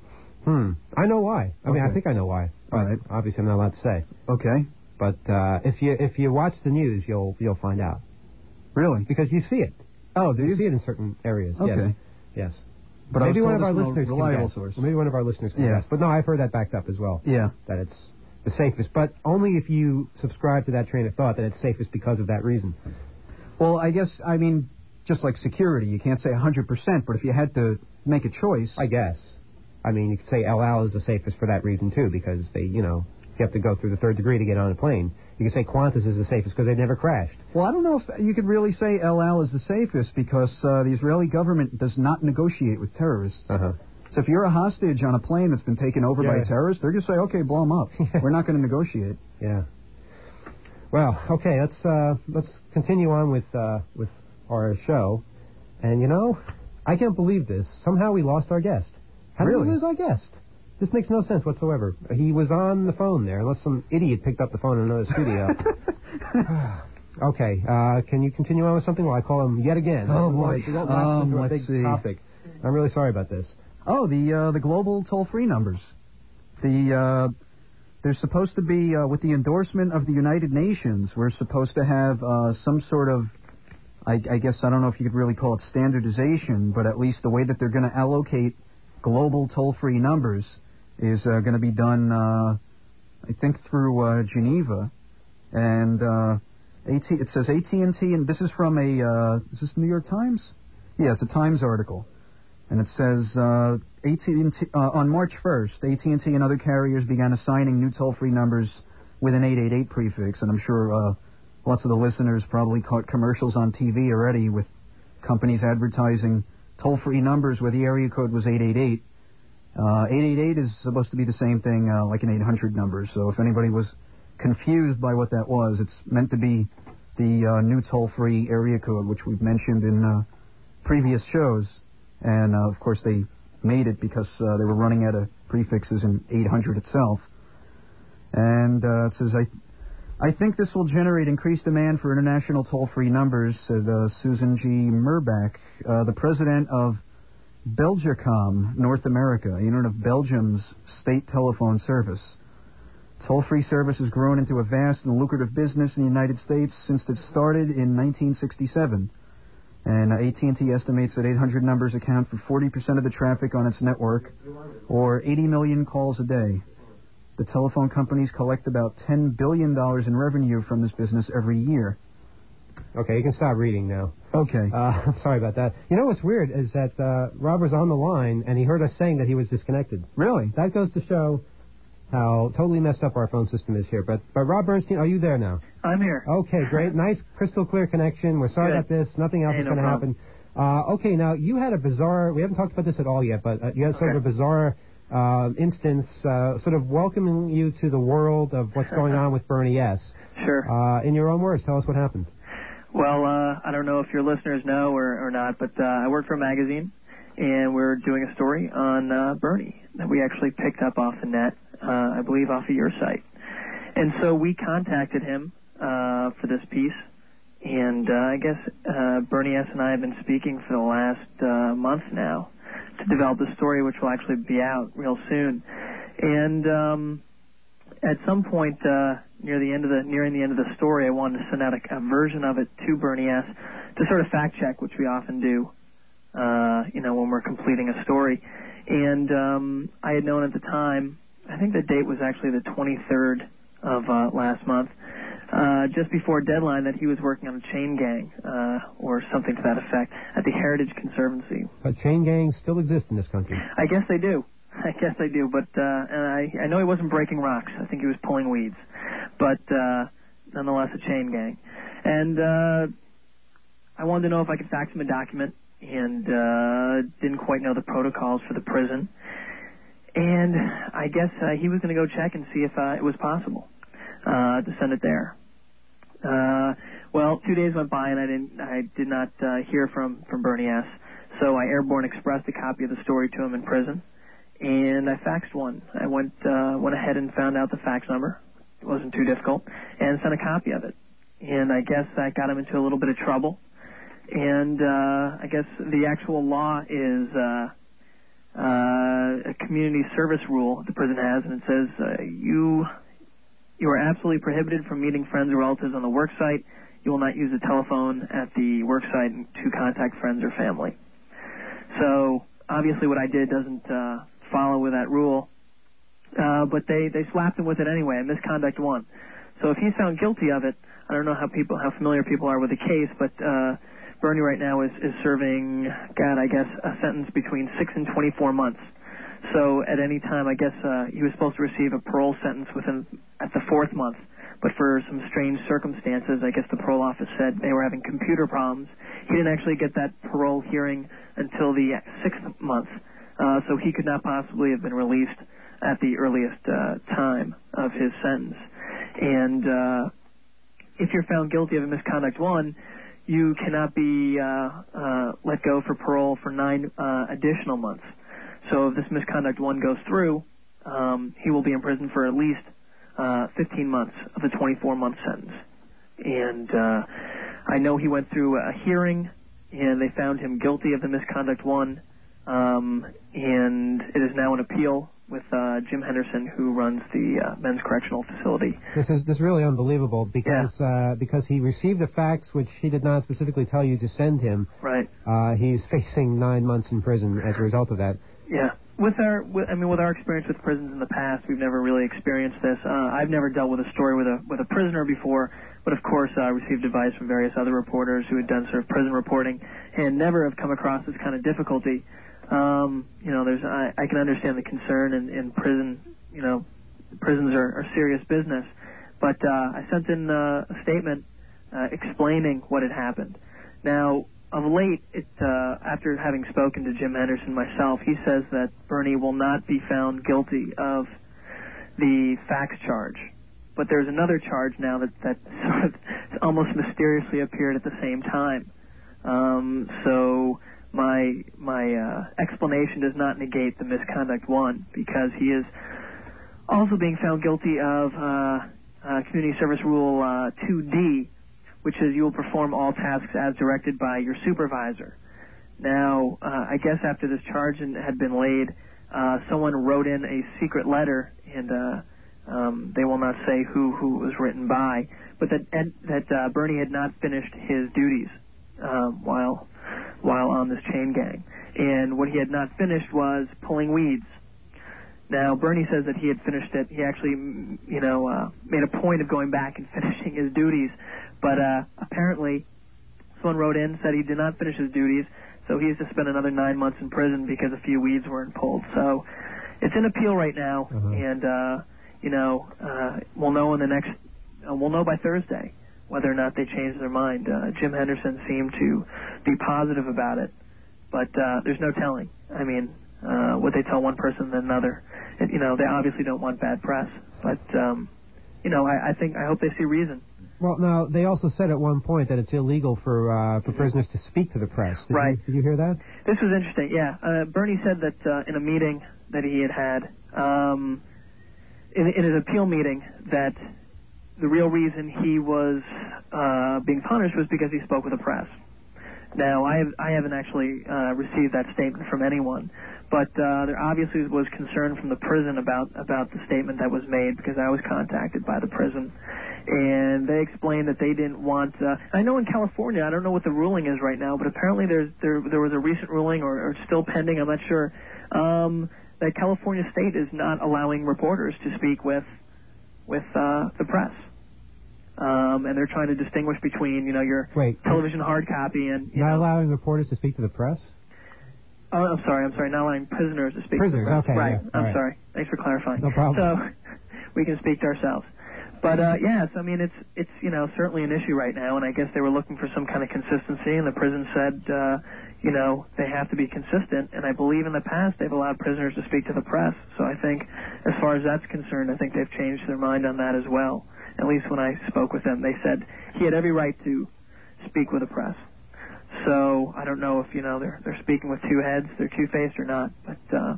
I know why. I mean, I think I know why. All right. Obviously, I'm not allowed to say. Okay. But if you watch the news, you'll find out. Really? Because you see it. Oh, do you? See it in certain areas. Okay. Yes. But maybe one of our listeners can guess. Source. Maybe one of our listeners can guess. But no, I've heard that backed up as well. Yeah. That it's the safest, but only if you subscribe to that train of thought that it's safest because of that reason. Well, I guess, I mean, just like security, you can't say 100%, but if you had to make a choice, I guess. I mean, you could say El Al is the safest for that reason too, because they, you know, you have to go through the third degree to get on a plane. You could say Qantas is the safest because they've never crashed. Well, I don't know if you could really say El Al is the safest because the Israeli government does not negotiate with terrorists. Uh-huh. So if you're a hostage on a plane that's been taken over by terrorists, they're going to say, okay, blow them up. We're not going to negotiate. Yeah. Well, okay, let's continue on with our show. And, you know, I can't believe this. Somehow we lost our guest. How did we lose our guest? This makes no sense whatsoever. He was on the phone there, unless some idiot picked up the phone in another studio. Okay, can you continue on with something while I call him yet again? Oh, boy. Let's see. Topic. I'm really sorry about this. Oh, the global toll-free numbers. They're supposed to be, with the endorsement of the United Nations, we're supposed to have some sort of, I guess, I don't know if you could really call it standardization, but at least the way that they're going to allocate global toll-free numbers is going to be done, I think, through Geneva. And it says AT&T, and this is from is this New York Times? Yeah, it's a Times article. And it says, AT&T, on March 1st, AT&T and other carriers began assigning new toll-free numbers with an 888 prefix. And I'm sure lots of the listeners probably caught commercials on TV already with companies advertising toll-free numbers where the area code was 888. 888 is supposed to be the same thing like an 800 number. So if anybody was confused by what that was, it's meant to be the new toll-free area code, which we've mentioned in previous shows. And, of course, they made it because they were running out of prefixes in 800 itself. And it says, I think this will generate increased demand for international toll-free numbers, said Susan G. Murbach, the president of Belgacom North America, a unit of Belgium's state telephone service. Toll-free service has grown into a vast and lucrative business in the United States since it started in 1967. And AT&T estimates that 800 numbers account for 40% of the traffic on its network, or 80 million calls a day. The telephone companies collect about $10 billion in revenue from this business every year. Okay, you can stop reading now. Okay. Sorry about that. You know what's weird is that Rob was on the line, and he heard us saying that he was disconnected. Really? That goes to show how totally messed up our phone system is here. But Rob Bernstein, are you there now? I'm here. Okay, great. Nice, crystal clear connection. We're sorry about this. Nothing else is going to happen. Okay, now, you had a bizarre, we haven't talked about this at all yet, but you had sort of a bizarre instance, sort of welcoming you to the world of what's going on with Bernie S. Sure. In your own words, tell us what happened. Well, I don't know if your listeners know or not, but I work for a magazine, and we're doing a story on Bernie that we actually picked up off the net, I believe off of your site. And so we contacted him for this piece, and I guess Bernie S. and I have been speaking for the last month now to develop the story, which will actually be out real soon. And at some point nearing the end of the story, I wanted to send out a version of it to Bernie S. to sort of fact check, which we often do, when we're completing a story. And I had known at the time, I think the date was actually the 23rd of last month, just before deadline, that he was working on a chain gang or something to that effect at the Heritage Conservancy. But chain gangs still exist in this country. I guess they do. But and I know he wasn't breaking rocks. I think he was pulling weeds. But nonetheless, a chain gang. And I wanted to know if I could fax him a document, and didn't quite know the protocols for the prison. And I guess he was going to go check and see if it was possible to send it there. Well, 2 days went by, and I did not hear from Bernie S. So I airborne expressed a copy of the story to him in prison, and I faxed one. I went ahead and found out the fax number. It wasn't too difficult, and sent a copy of it. And I guess that got him into a little bit of trouble. And I guess the actual law is a community service rule the prison has, and it says you are absolutely prohibited from meeting friends or relatives on the work site. You will not use a telephone at the work site to contact friends or family. So obviously what I did doesn't follow with that rule, but they slapped him with it anyway, and misconduct 1. So if he's found guilty of it, I don't know how familiar people are with the case, but Bernie right now is serving, I guess, a sentence between 6 and 24 months. So at any time, I guess he was supposed to receive a parole sentence at the 4th month. But for some strange circumstances, I guess the parole office said they were having computer problems. He didn't actually get that parole hearing until the 6th month. So he could not possibly have been released at the earliest time of his sentence. And if you're found guilty of a misconduct 1, you cannot be let go for parole for 9 additional months. So if this misconduct 1 goes through, he will be in prison for at least 15 months of the 24-month sentence. And I know he went through a hearing, and they found him guilty of the misconduct one, and it is now an appeal with Jim Henderson, who runs the men's correctional facility. This is really unbelievable because he received the facts which he did not specifically tell you to send him. Right. He's facing 9 months in prison as a result of that. Yeah. With our experience with prisons in the past, we've never really experienced this. I've never dealt with a story with a prisoner before, but of course I received advice from various other reporters who had done sort of prison reporting and never have come across this kind of difficulty. I can understand the concern in prison. Prisons are serious business, but I sent in a statement explaining what had happened. Now, of late, after having spoken to Jim Henderson myself, he says that Bernie will not be found guilty of the fax charge. But there's another charge now that sort of almost mysteriously appeared at the same time. So my explanation does not negate the misconduct one, because he is also being found guilty of Community Service Rule 2D, which is you will perform all tasks as directed by your supervisor. Now, I guess after this charge had been laid, someone wrote in a secret letter, and they will not say who it was written by, but that Bernie had not finished his duties while on this chain gang. And what he had not finished was pulling weeds. Now, Bernie says that he had finished it. He actually, made a point of going back and finishing his duties. But apparently, someone wrote in, said he did not finish his duties, so he has to spend another 9 months in prison because a few weeds weren't pulled. So it's in appeal right now, and we'll know we'll know by Thursday whether or not they changed their mind. Jim Henderson seemed to be positive about it, but there's no telling. I mean, what they tell one person than another. They obviously don't want bad press, but I hope they see reason. Well, now, they also said at one point that it's illegal for prisoners to speak to the press. Did you hear that? This was interesting, yeah. Bernie said that in a meeting that he had in his appeal meeting, that the real reason he was being punished was because he spoke with the press. Now, I haven't actually received that statement from anyone, but there obviously was concern from the prison about the statement that was made, because I was contacted by the prison, and they explained that they didn't want. I know in California, I don't know what the ruling is right now, but apparently there was a recent ruling, or still pending, I'm not sure, that California State is not allowing reporters to speak with the press. And they're trying to distinguish between, your television hard copy and... Not allowing reporters to speak to the press? Oh, I'm sorry, not allowing prisoners to speak prisoners, to the press. Okay, right, yeah, I'm sorry. Thanks for clarifying. No problem. So, we can speak to ourselves. But, yes, I mean, it's certainly an issue right now, and I guess they were looking for some kind of consistency, and the prison said, they have to be consistent, and I believe in the past they've allowed prisoners to speak to the press, so I think, as far as that's concerned, I think they've changed their mind on that as well. At least when I spoke with them, they said he had every right to speak with the press. So I don't know if they're speaking with two heads, they're two-faced or not. But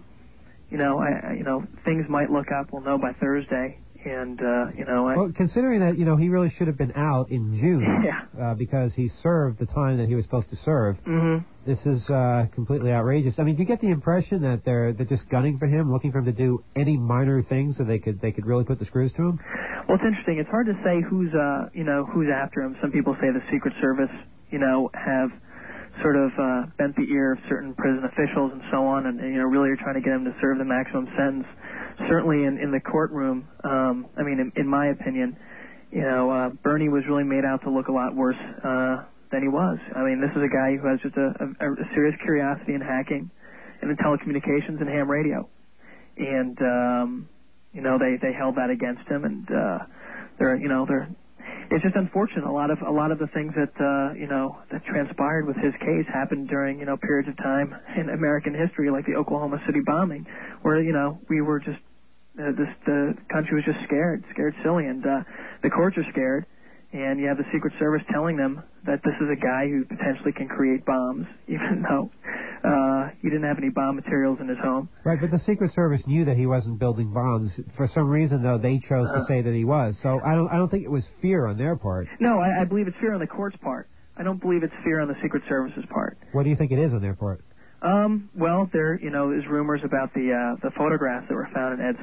things might look up. We'll know by Thursday. And well, considering that he really should have been out in June, because he served the time that he was supposed to serve. Mm-hmm. This is completely outrageous. I mean, do you get the impression that they're just gunning for him, looking for him to do any minor things so they could really put the screws to him? Well, it's interesting. It's hard to say who's after him. Some people say the Secret Service, have sort of bent the ear of certain prison officials and so on, and really are trying to get him to serve the maximum sentence. Certainly in the courtroom, in my opinion, Bernie was really made out to look a lot worse than he was. I mean, this is a guy who has just a serious curiosity in hacking and in telecommunications and ham radio. And, they held that against him, and it's just unfortunate. A lot of the things that that transpired with his case happened during periods of time in American history, like the Oklahoma City bombing, where we were just the country was just scared silly, and the courts are scared, and you have the Secret Service telling them that this is a guy who potentially can create bombs, even though He didn't have any bomb materials in his home. Right, but the Secret Service knew that he wasn't building bombs. For some reason, though, they chose to say that he was. So I don't think it was fear on their part. No, I believe it's fear on the court's part. I don't believe it's fear on the Secret Service's part. What do you think it is on their part? Well, there's rumors about the photographs that were found in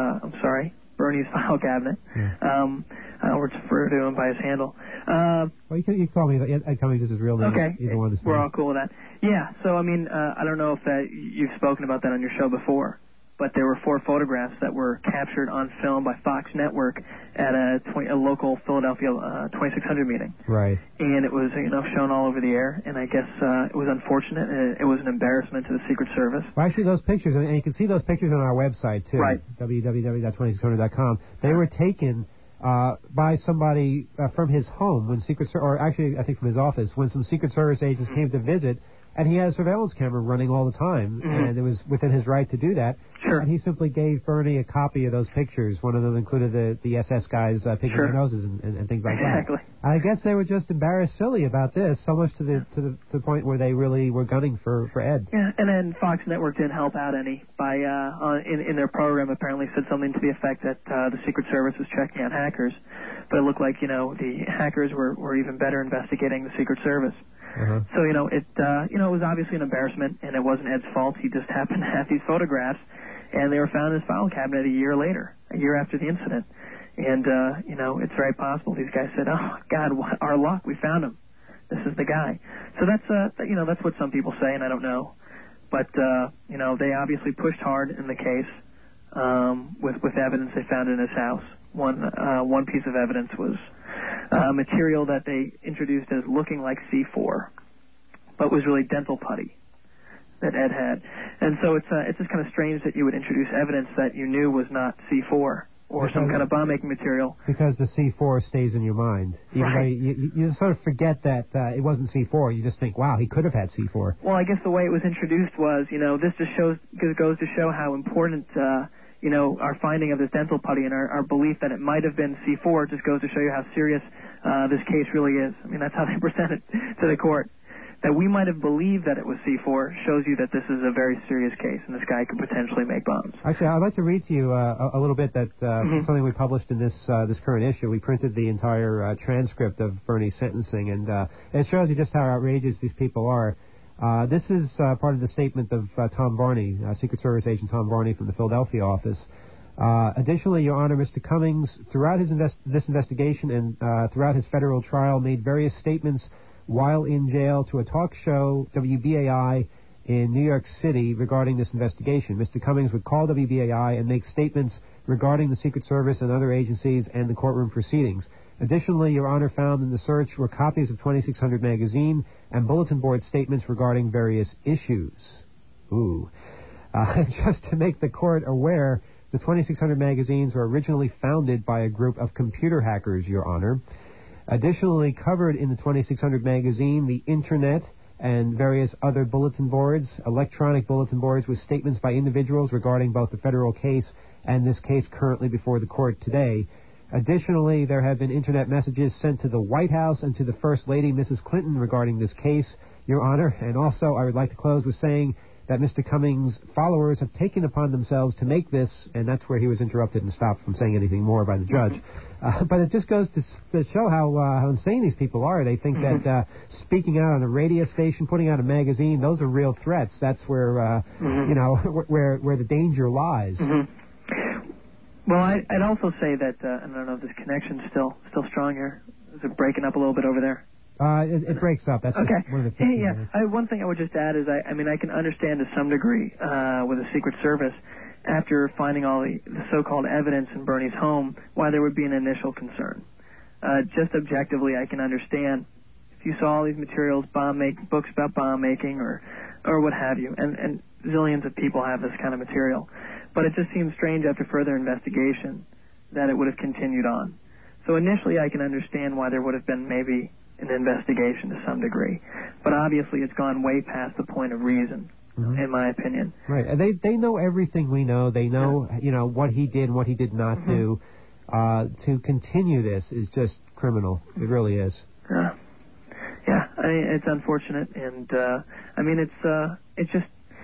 Bernie's file cabinet. Yeah. We're refer to him by his handle. Well, you call me Ed Cummings is his real name. Okay, Either one is we're all cool with that. Yeah, so I mean, I don't know if you've spoken about that on your show before, but there were 4 photographs that were captured on film by Fox Network at a local Philadelphia 2600 meeting. Right. And it was, shown all over the air, and I guess it was unfortunate, and it was an embarrassment to the Secret Service. Well, actually, those pictures, and you can see those pictures on our website, too, right. www.2600.com. They were taken by somebody from his home when I think from his office, when some Secret Service agents came to visit. And he had a surveillance camera running all the time, and it was within his right to do that. Sure. And he simply gave Bernie a copy of those pictures. One of them included the SS guys picking their noses and things like that. Exactly. I guess they were just embarrassed silly about this, so much to the point where they really were gunning for Ed. Yeah, and then Fox Network didn't help out any by in their program apparently said something to the effect that the Secret Service was checking out hackers, but it looked like the hackers were even better investigating the Secret Service. Uh-huh. So, it was obviously an embarrassment, and it wasn't Ed's fault. He just happened to have these photographs, and they were found in his file cabinet a year after the incident. And, it's very possible these guys said, oh, God, our luck, we found him. This is the guy. So that's what some people say, and I don't know. But, they obviously pushed hard in the case with evidence they found in his house. One piece of evidence was material that they introduced as looking like C4, but was really dental putty that Ed had. And so it's just kind of strange that you would introduce evidence that you knew was not C4 or some kind of bomb-making material. Because the C4 stays in your mind. Even right. You sort of forget that it wasn't C4. You just think, wow, he could have had C4. Well, I guess the way it was introduced was, this just goes to show how important our finding of this dental putty and our belief that it might have been C4 just goes to show you how serious this case really is. I mean, that's how they present it to the court. That we might have believed that it was C4 shows you that this is a very serious case, and this guy could potentially make bombs. Actually, I'd like to read to you a little bit that something we published in this current issue. We printed the entire transcript of Bernie's sentencing, and it shows you just how outrageous these people are. This is part of the statement of Tom Varney, Secret Service agent Tom Varney from the Philadelphia office. Additionally, Your Honor, Mr. Cummings, throughout this investigation and throughout his federal trial, made various statements while in jail to a talk show, WBAI, in New York City regarding this investigation. Mr. Cummings would call WBAI and make statements regarding the Secret Service and other agencies and the courtroom proceedings. Additionally, Your Honor, found in the search were copies of 2600 magazine and bulletin board statements regarding various issues. Ooh. Just to make the court aware, the 2600 magazines were originally founded by a group of computer hackers, Your Honor. Additionally, covered in the 2600 magazine, the Internet and various other bulletin boards, electronic bulletin boards with statements by individuals regarding both the federal case and this case currently before the court today. Additionally, there have been Internet messages sent to the White House and to the First Lady, Mrs. Clinton, regarding this case, Your Honor. And also, I would like to close with saying that Mr. Cummings' followers have taken upon themselves to make this, and that's where he was interrupted and stopped from saying anything more by the judge. But it just goes to show how insane these people are. They think that speaking out on a radio station, putting out a magazine, those are real threats. That's where, where the danger lies. Well, I'd also say that, I don't know if this connection's still strong here. Is it breaking up a little bit over there? It breaks up. That's okay. One of the yeah. One thing I would just add is, I can understand to some degree with the Secret Service, after finding all the so-called evidence in Bernie's home, why there would be an initial concern. Just objectively, I can understand if you saw all these materials, books about bomb making or what have you, and zillions of people have this kind of material. But it just seems strange after further investigation that it would have continued on. So initially, I can understand why there would have been maybe an investigation to some degree. But obviously, it's gone way past the point of reason, in my opinion. Right. And they know everything we know. They know, what he did and what he did not do. To continue this is just criminal. It really is. Yeah. It's unfortunate. And, it's just,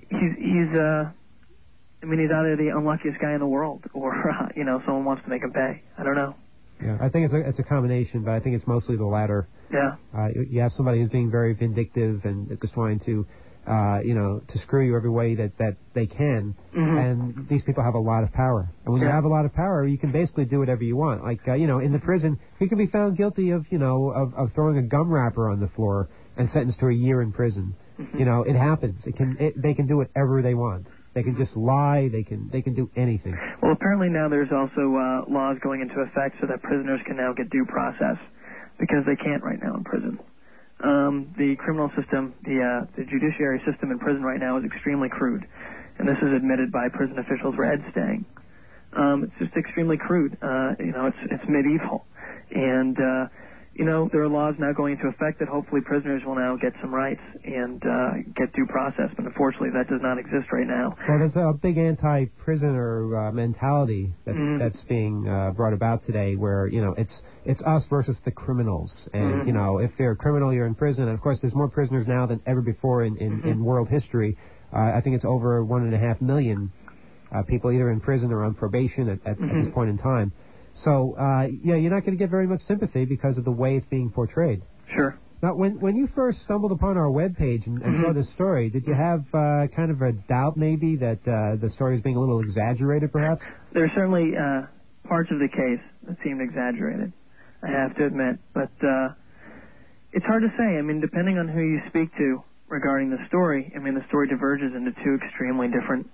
he's he's either the unluckiest guy in the world, or someone wants to make him pay. I don't know. Yeah, I think it's a combination, but I think it's mostly the latter. Yeah. You have somebody who's being very vindictive and just wanting to, to screw you every way that they can. Mm-hmm. And these people have a lot of power. And when you have a lot of power, you can basically do whatever you want. Like, in the prison, he can be found guilty of throwing a gum wrapper on the floor and sentenced to a year in prison. Mm-hmm. It happens. They can do whatever they want. They can just lie. They can do anything. Well, apparently now there's also laws going into effect so that prisoners can now get due process, because they can't right now in prison. The criminal system, the judiciary system in prison right now is extremely crude, and this is admitted by prison officials for Ed Stang. It's just extremely crude. It's medieval, and there are laws now going into effect that hopefully prisoners will now get some rights and get due process, but unfortunately that does not exist right now. Well, there's a big anti-prisoner mentality that's being brought about today, where it's us versus the criminals, and if they're a criminal, you're in prison. And of course, there's more prisoners now than ever before in world history. I think it's over 1.5 million people either in prison or on probation at this point in time. So, you're not going to get very much sympathy because of the way it's being portrayed. Sure. Now, when you first stumbled upon our webpage and saw this story, did you have kind of a doubt maybe that the story is being a little exaggerated, perhaps? There are certainly parts of the case that seemed exaggerated, I have to admit. But it's hard to say. I mean, depending on who you speak to regarding the story, the story diverges into two extremely different,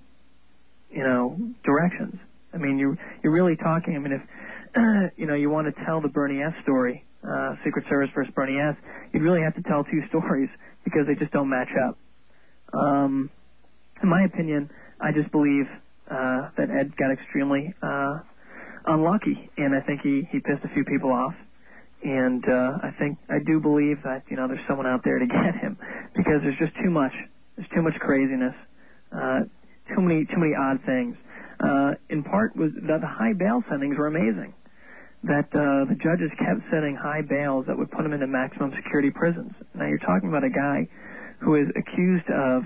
directions. I mean, you're really talking, if you want to tell the Bernie S. story, Secret Service versus Bernie S., you'd really have to tell two stories because they just don't match up. In my opinion, I just believe that Ed got extremely unlucky, and I think he pissed a few people off. And I do believe that, there's someone out there to get him, because there's just too much. There's too much craziness, too many odd things. In part was that the high bail sendings were amazing. That the judges kept setting high bails that would put him into maximum security prisons. Now you're talking about a guy who is accused of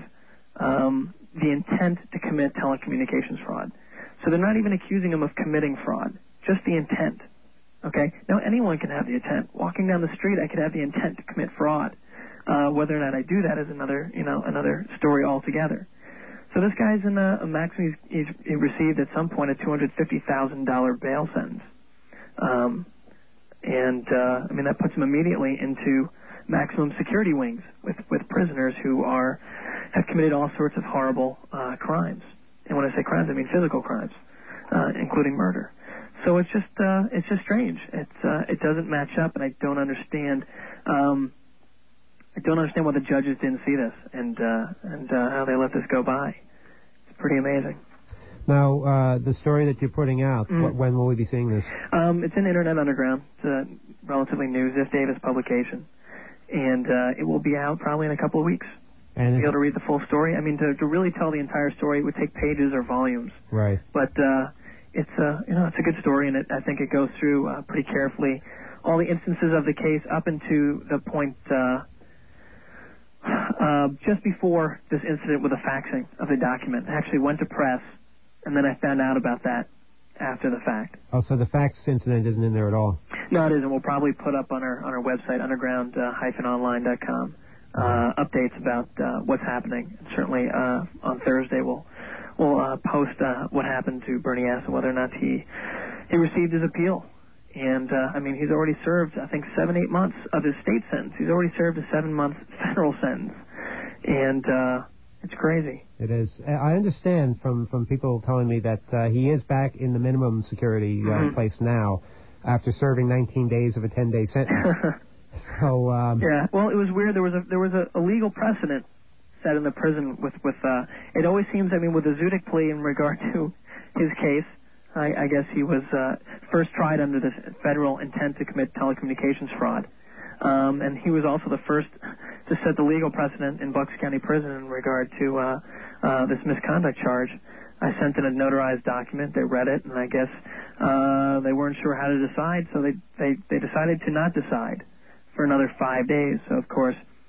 the intent to commit telecommunications fraud. So they're not even accusing him of committing fraud, just the intent. Okay? Now anyone can have the intent. Walking down the street, I could have the intent to commit fraud. Whether or not I do that is another story altogether. So this guy's in a maximum. He received at some point a $250,000 bail sentence, that puts him immediately into maximum security wings with prisoners who have committed all sorts of horrible crimes. And when I say crimes, I mean physical crimes, including murder. So it's just strange. It doesn't match up, and I don't understand. I don't understand why the judges didn't see this and how they let this go by. It's pretty amazing. Now, the story that you're putting out, when will we be seeing this? It's in Internet Underground. It's a relatively new Ziff Davis publication, and it will be out probably in a couple of weeks. And be able to read the full story. To really tell the entire story, it would take pages or volumes. Right. But it's a good story, and I think it goes through pretty carefully all the instances of the case up into the point just before this incident with the faxing of the document. It actually went to press, and then I found out about that after the fact. Oh, so the fax incident isn't in there at all? No, it isn't. We'll probably put up on our website, underground-online.com, updates about what's happening. And certainly on Thursday we'll post what happened to Bernie S. and whether or not he received his appeal. And, he's already served, I think, 7-8 months of his state sentence. He's already served a 7-month federal sentence. And it's crazy. It is. I understand from people telling me that he is back in the minimum security place now after serving 19 days of a 10-day sentence. So, yeah, well, it was weird. There was a legal precedent set in the prison with it always seems, with the Zudek plea in regard to his case, I guess he was first tried under this federal intent to commit telecommunications fraud. And he was also the first to set the legal precedent in Bucks County Prison in regard to this misconduct charge. I sent in a notarized document. They read it, and I guess they weren't sure how to decide, so they decided to not decide for another 5 days. So, of course,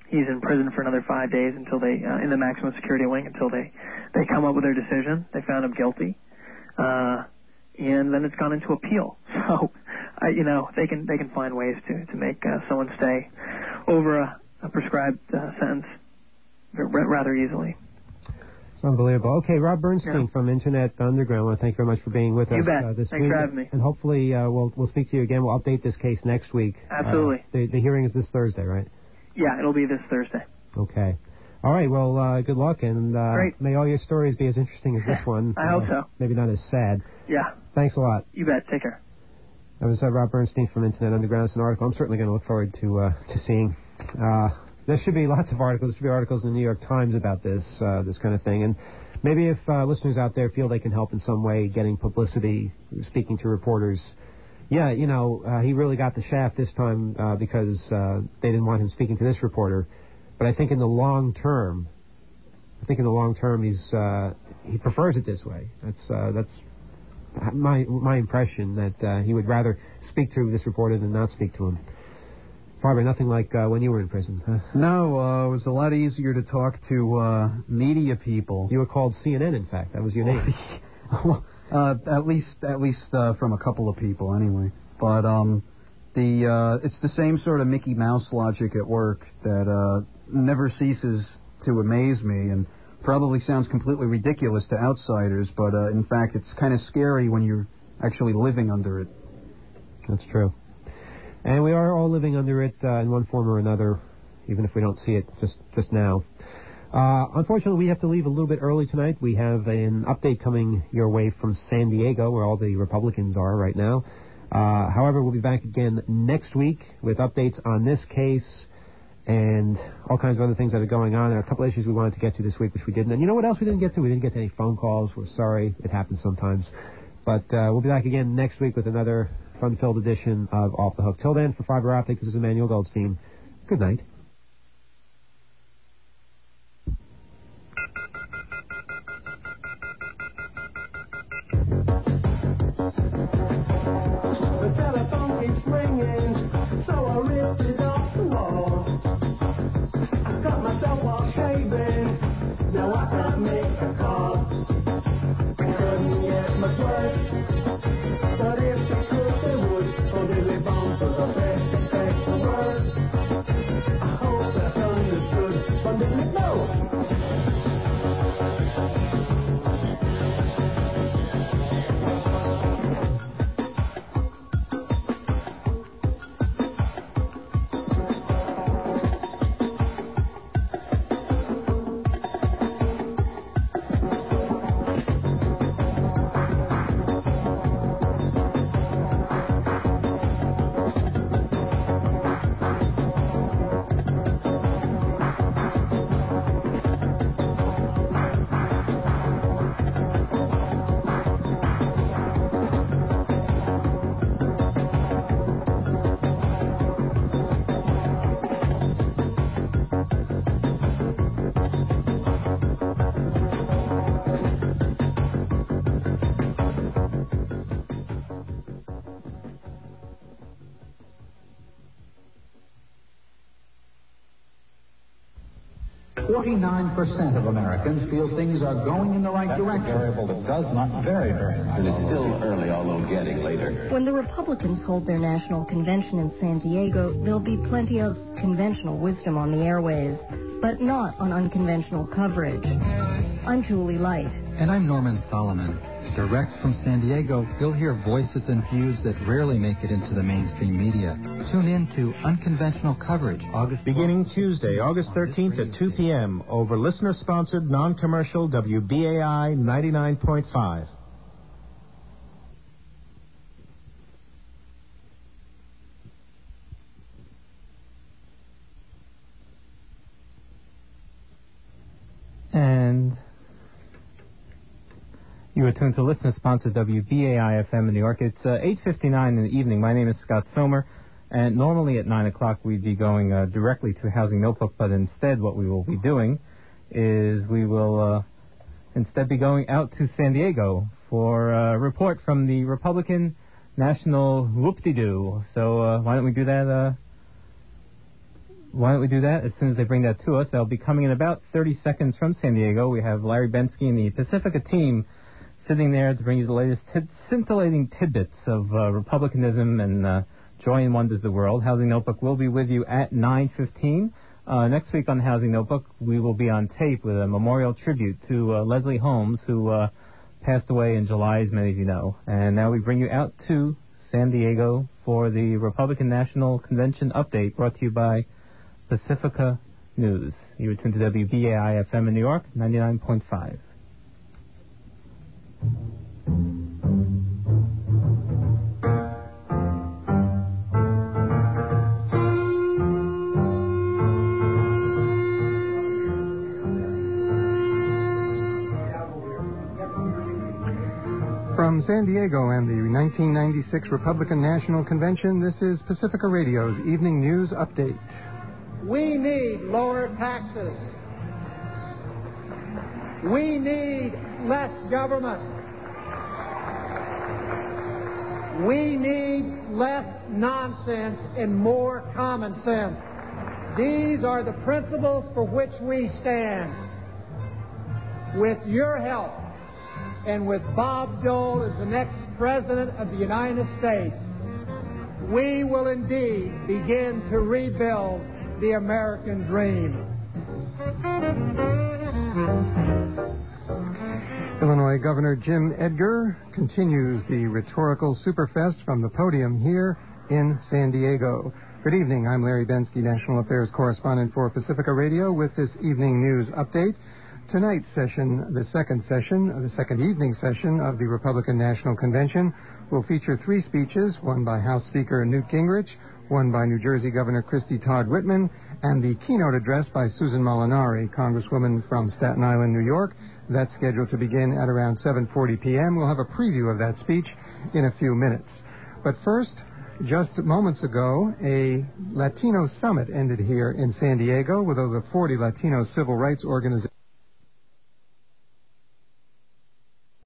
He's in prison for another 5 days until they, in the maximum security wing, until they come up with their decision. They found him guilty, and then it's gone into appeal. So, they can find ways to make someone stay over a prescribed sentence rather easily. It's unbelievable. Okay, Rob Bernstein from Internet Underground. I want to thank you very much for being with us this Thanks week. for having me. And hopefully we'll speak to you again. We'll update this case next week. Absolutely. The hearing is this Thursday, right? Yeah, it'll be this Thursday. Okay. All right, well, good luck, and may all your stories be as interesting as this one. I hope so. Maybe not as sad. Yeah. Thanks a lot. You bet. Take care. That was Rob Bernstein from Internet Underground. It's an article I'm certainly going to look forward to seeing. There should be lots of articles. There should be articles in the New York Times about this kind of thing. And maybe if listeners out there feel they can help in some way getting publicity, speaking to reporters, he really got the shaft this time because they didn't want him speaking to this reporter. But I think in the long term, he prefers it this way. That's my impression, that he would rather speak to this reporter than not speak to him. Barbara, nothing like when you were in prison, huh? No, it was a lot easier to talk to media people. You were called CNN, in fact. That was your name. At least from a couple of people, anyway. But it's the same sort of Mickey Mouse logic at work that never ceases to amaze me, and probably sounds completely ridiculous to outsiders, but in fact it's kind of scary when you're actually living under it. That's true. And we are all living under it in one form or another, even if we don't see it just now. Unfortunately, we have to leave a little bit early tonight. We have an update coming your way from San Diego, where all the Republicans are right now. However, we'll be back again next week with updates on this case and all kinds of other things that are going on. There are a couple of issues we wanted to get to this week, which we didn't. And you know what else we didn't get to? We didn't get to any phone calls. We're sorry. It happens sometimes. But we'll be back again next week with another fun-filled edition of Off the Hook. Till then, for Fiber Optic, this is Emmanuel Goldstein. Good night. The telephone keeps ringing, so I ripped it off the wall. I cut myself off shaving, now I can't make a call. Couldn't get much worse, but if they could, they would. So they live on to the best the worst. I hope that's understood, but didn't it know? % of Americans feel things are going in the right direction. A variable that does not vary very much. It is still early, although getting later. When the Republicans hold their national convention in San Diego, there'll be plenty of conventional wisdom on the airwaves, but not on unconventional coverage. I'm Julie Light. And I'm Norman Solomon. Direct from San Diego, you'll hear voices and views that rarely make it into the mainstream media. Tune in to Unconventional Coverage, beginning Tuesday, August 13th at 2 p.m. over listener-sponsored, non-commercial WBAI 99.5. And you are tuned to listener-sponsored WBAI-FM in New York. It's 8:59 in the evening. My name is Scott Somer, and normally at 9 o'clock we'd be going directly to Housing Notebook, but instead what we will be doing is we will instead be going out to San Diego for a report from the Republican National Whoop-de-Doo. So why don't we do that why don't we do that as soon as they bring that to us? They'll be coming in about 30 seconds from San Diego. We have Larry Bensky and the Pacifica team sitting there to bring you the latest scintillating tidbits of republicanism and joy and wonders of the world. Housing Notebook will be with you at 9:15. Next week on the Housing Notebook, we will be on tape with a memorial tribute to Leslie Holmes, who passed away in July, as many of you know. And now we bring you out to San Diego for the Republican National Convention update, brought to you by Pacifica News. You are tuned to WBAI-FM in New York, 99.5. From San Diego and the 1996 Republican National Convention, this is Pacifica Radio's Evening News Update. We need lower taxes. We need less government. We need less nonsense and more common sense. These are the principles for which we stand. With your help, and with Bob Dole as the next President of the United States, we will indeed begin to rebuild the American dream. Illinois Governor Jim Edgar continues the rhetorical superfest from the podium here in San Diego. Good evening. I'm Larry Bensky, National Affairs Correspondent for Pacifica Radio, with this evening news update. Tonight's session, the second evening session of the Republican National Convention, will feature three speeches, one by House Speaker Newt Gingrich, one by New Jersey Governor Christie Todd Whitman, and the keynote address by Susan Molinari, Congresswoman from Staten Island, New York. That's scheduled to begin at around 7:40 p.m. We'll have a preview of that speech in a few minutes. But first, just moments ago, a Latino summit ended here in San Diego with over 40 Latino civil rights organizations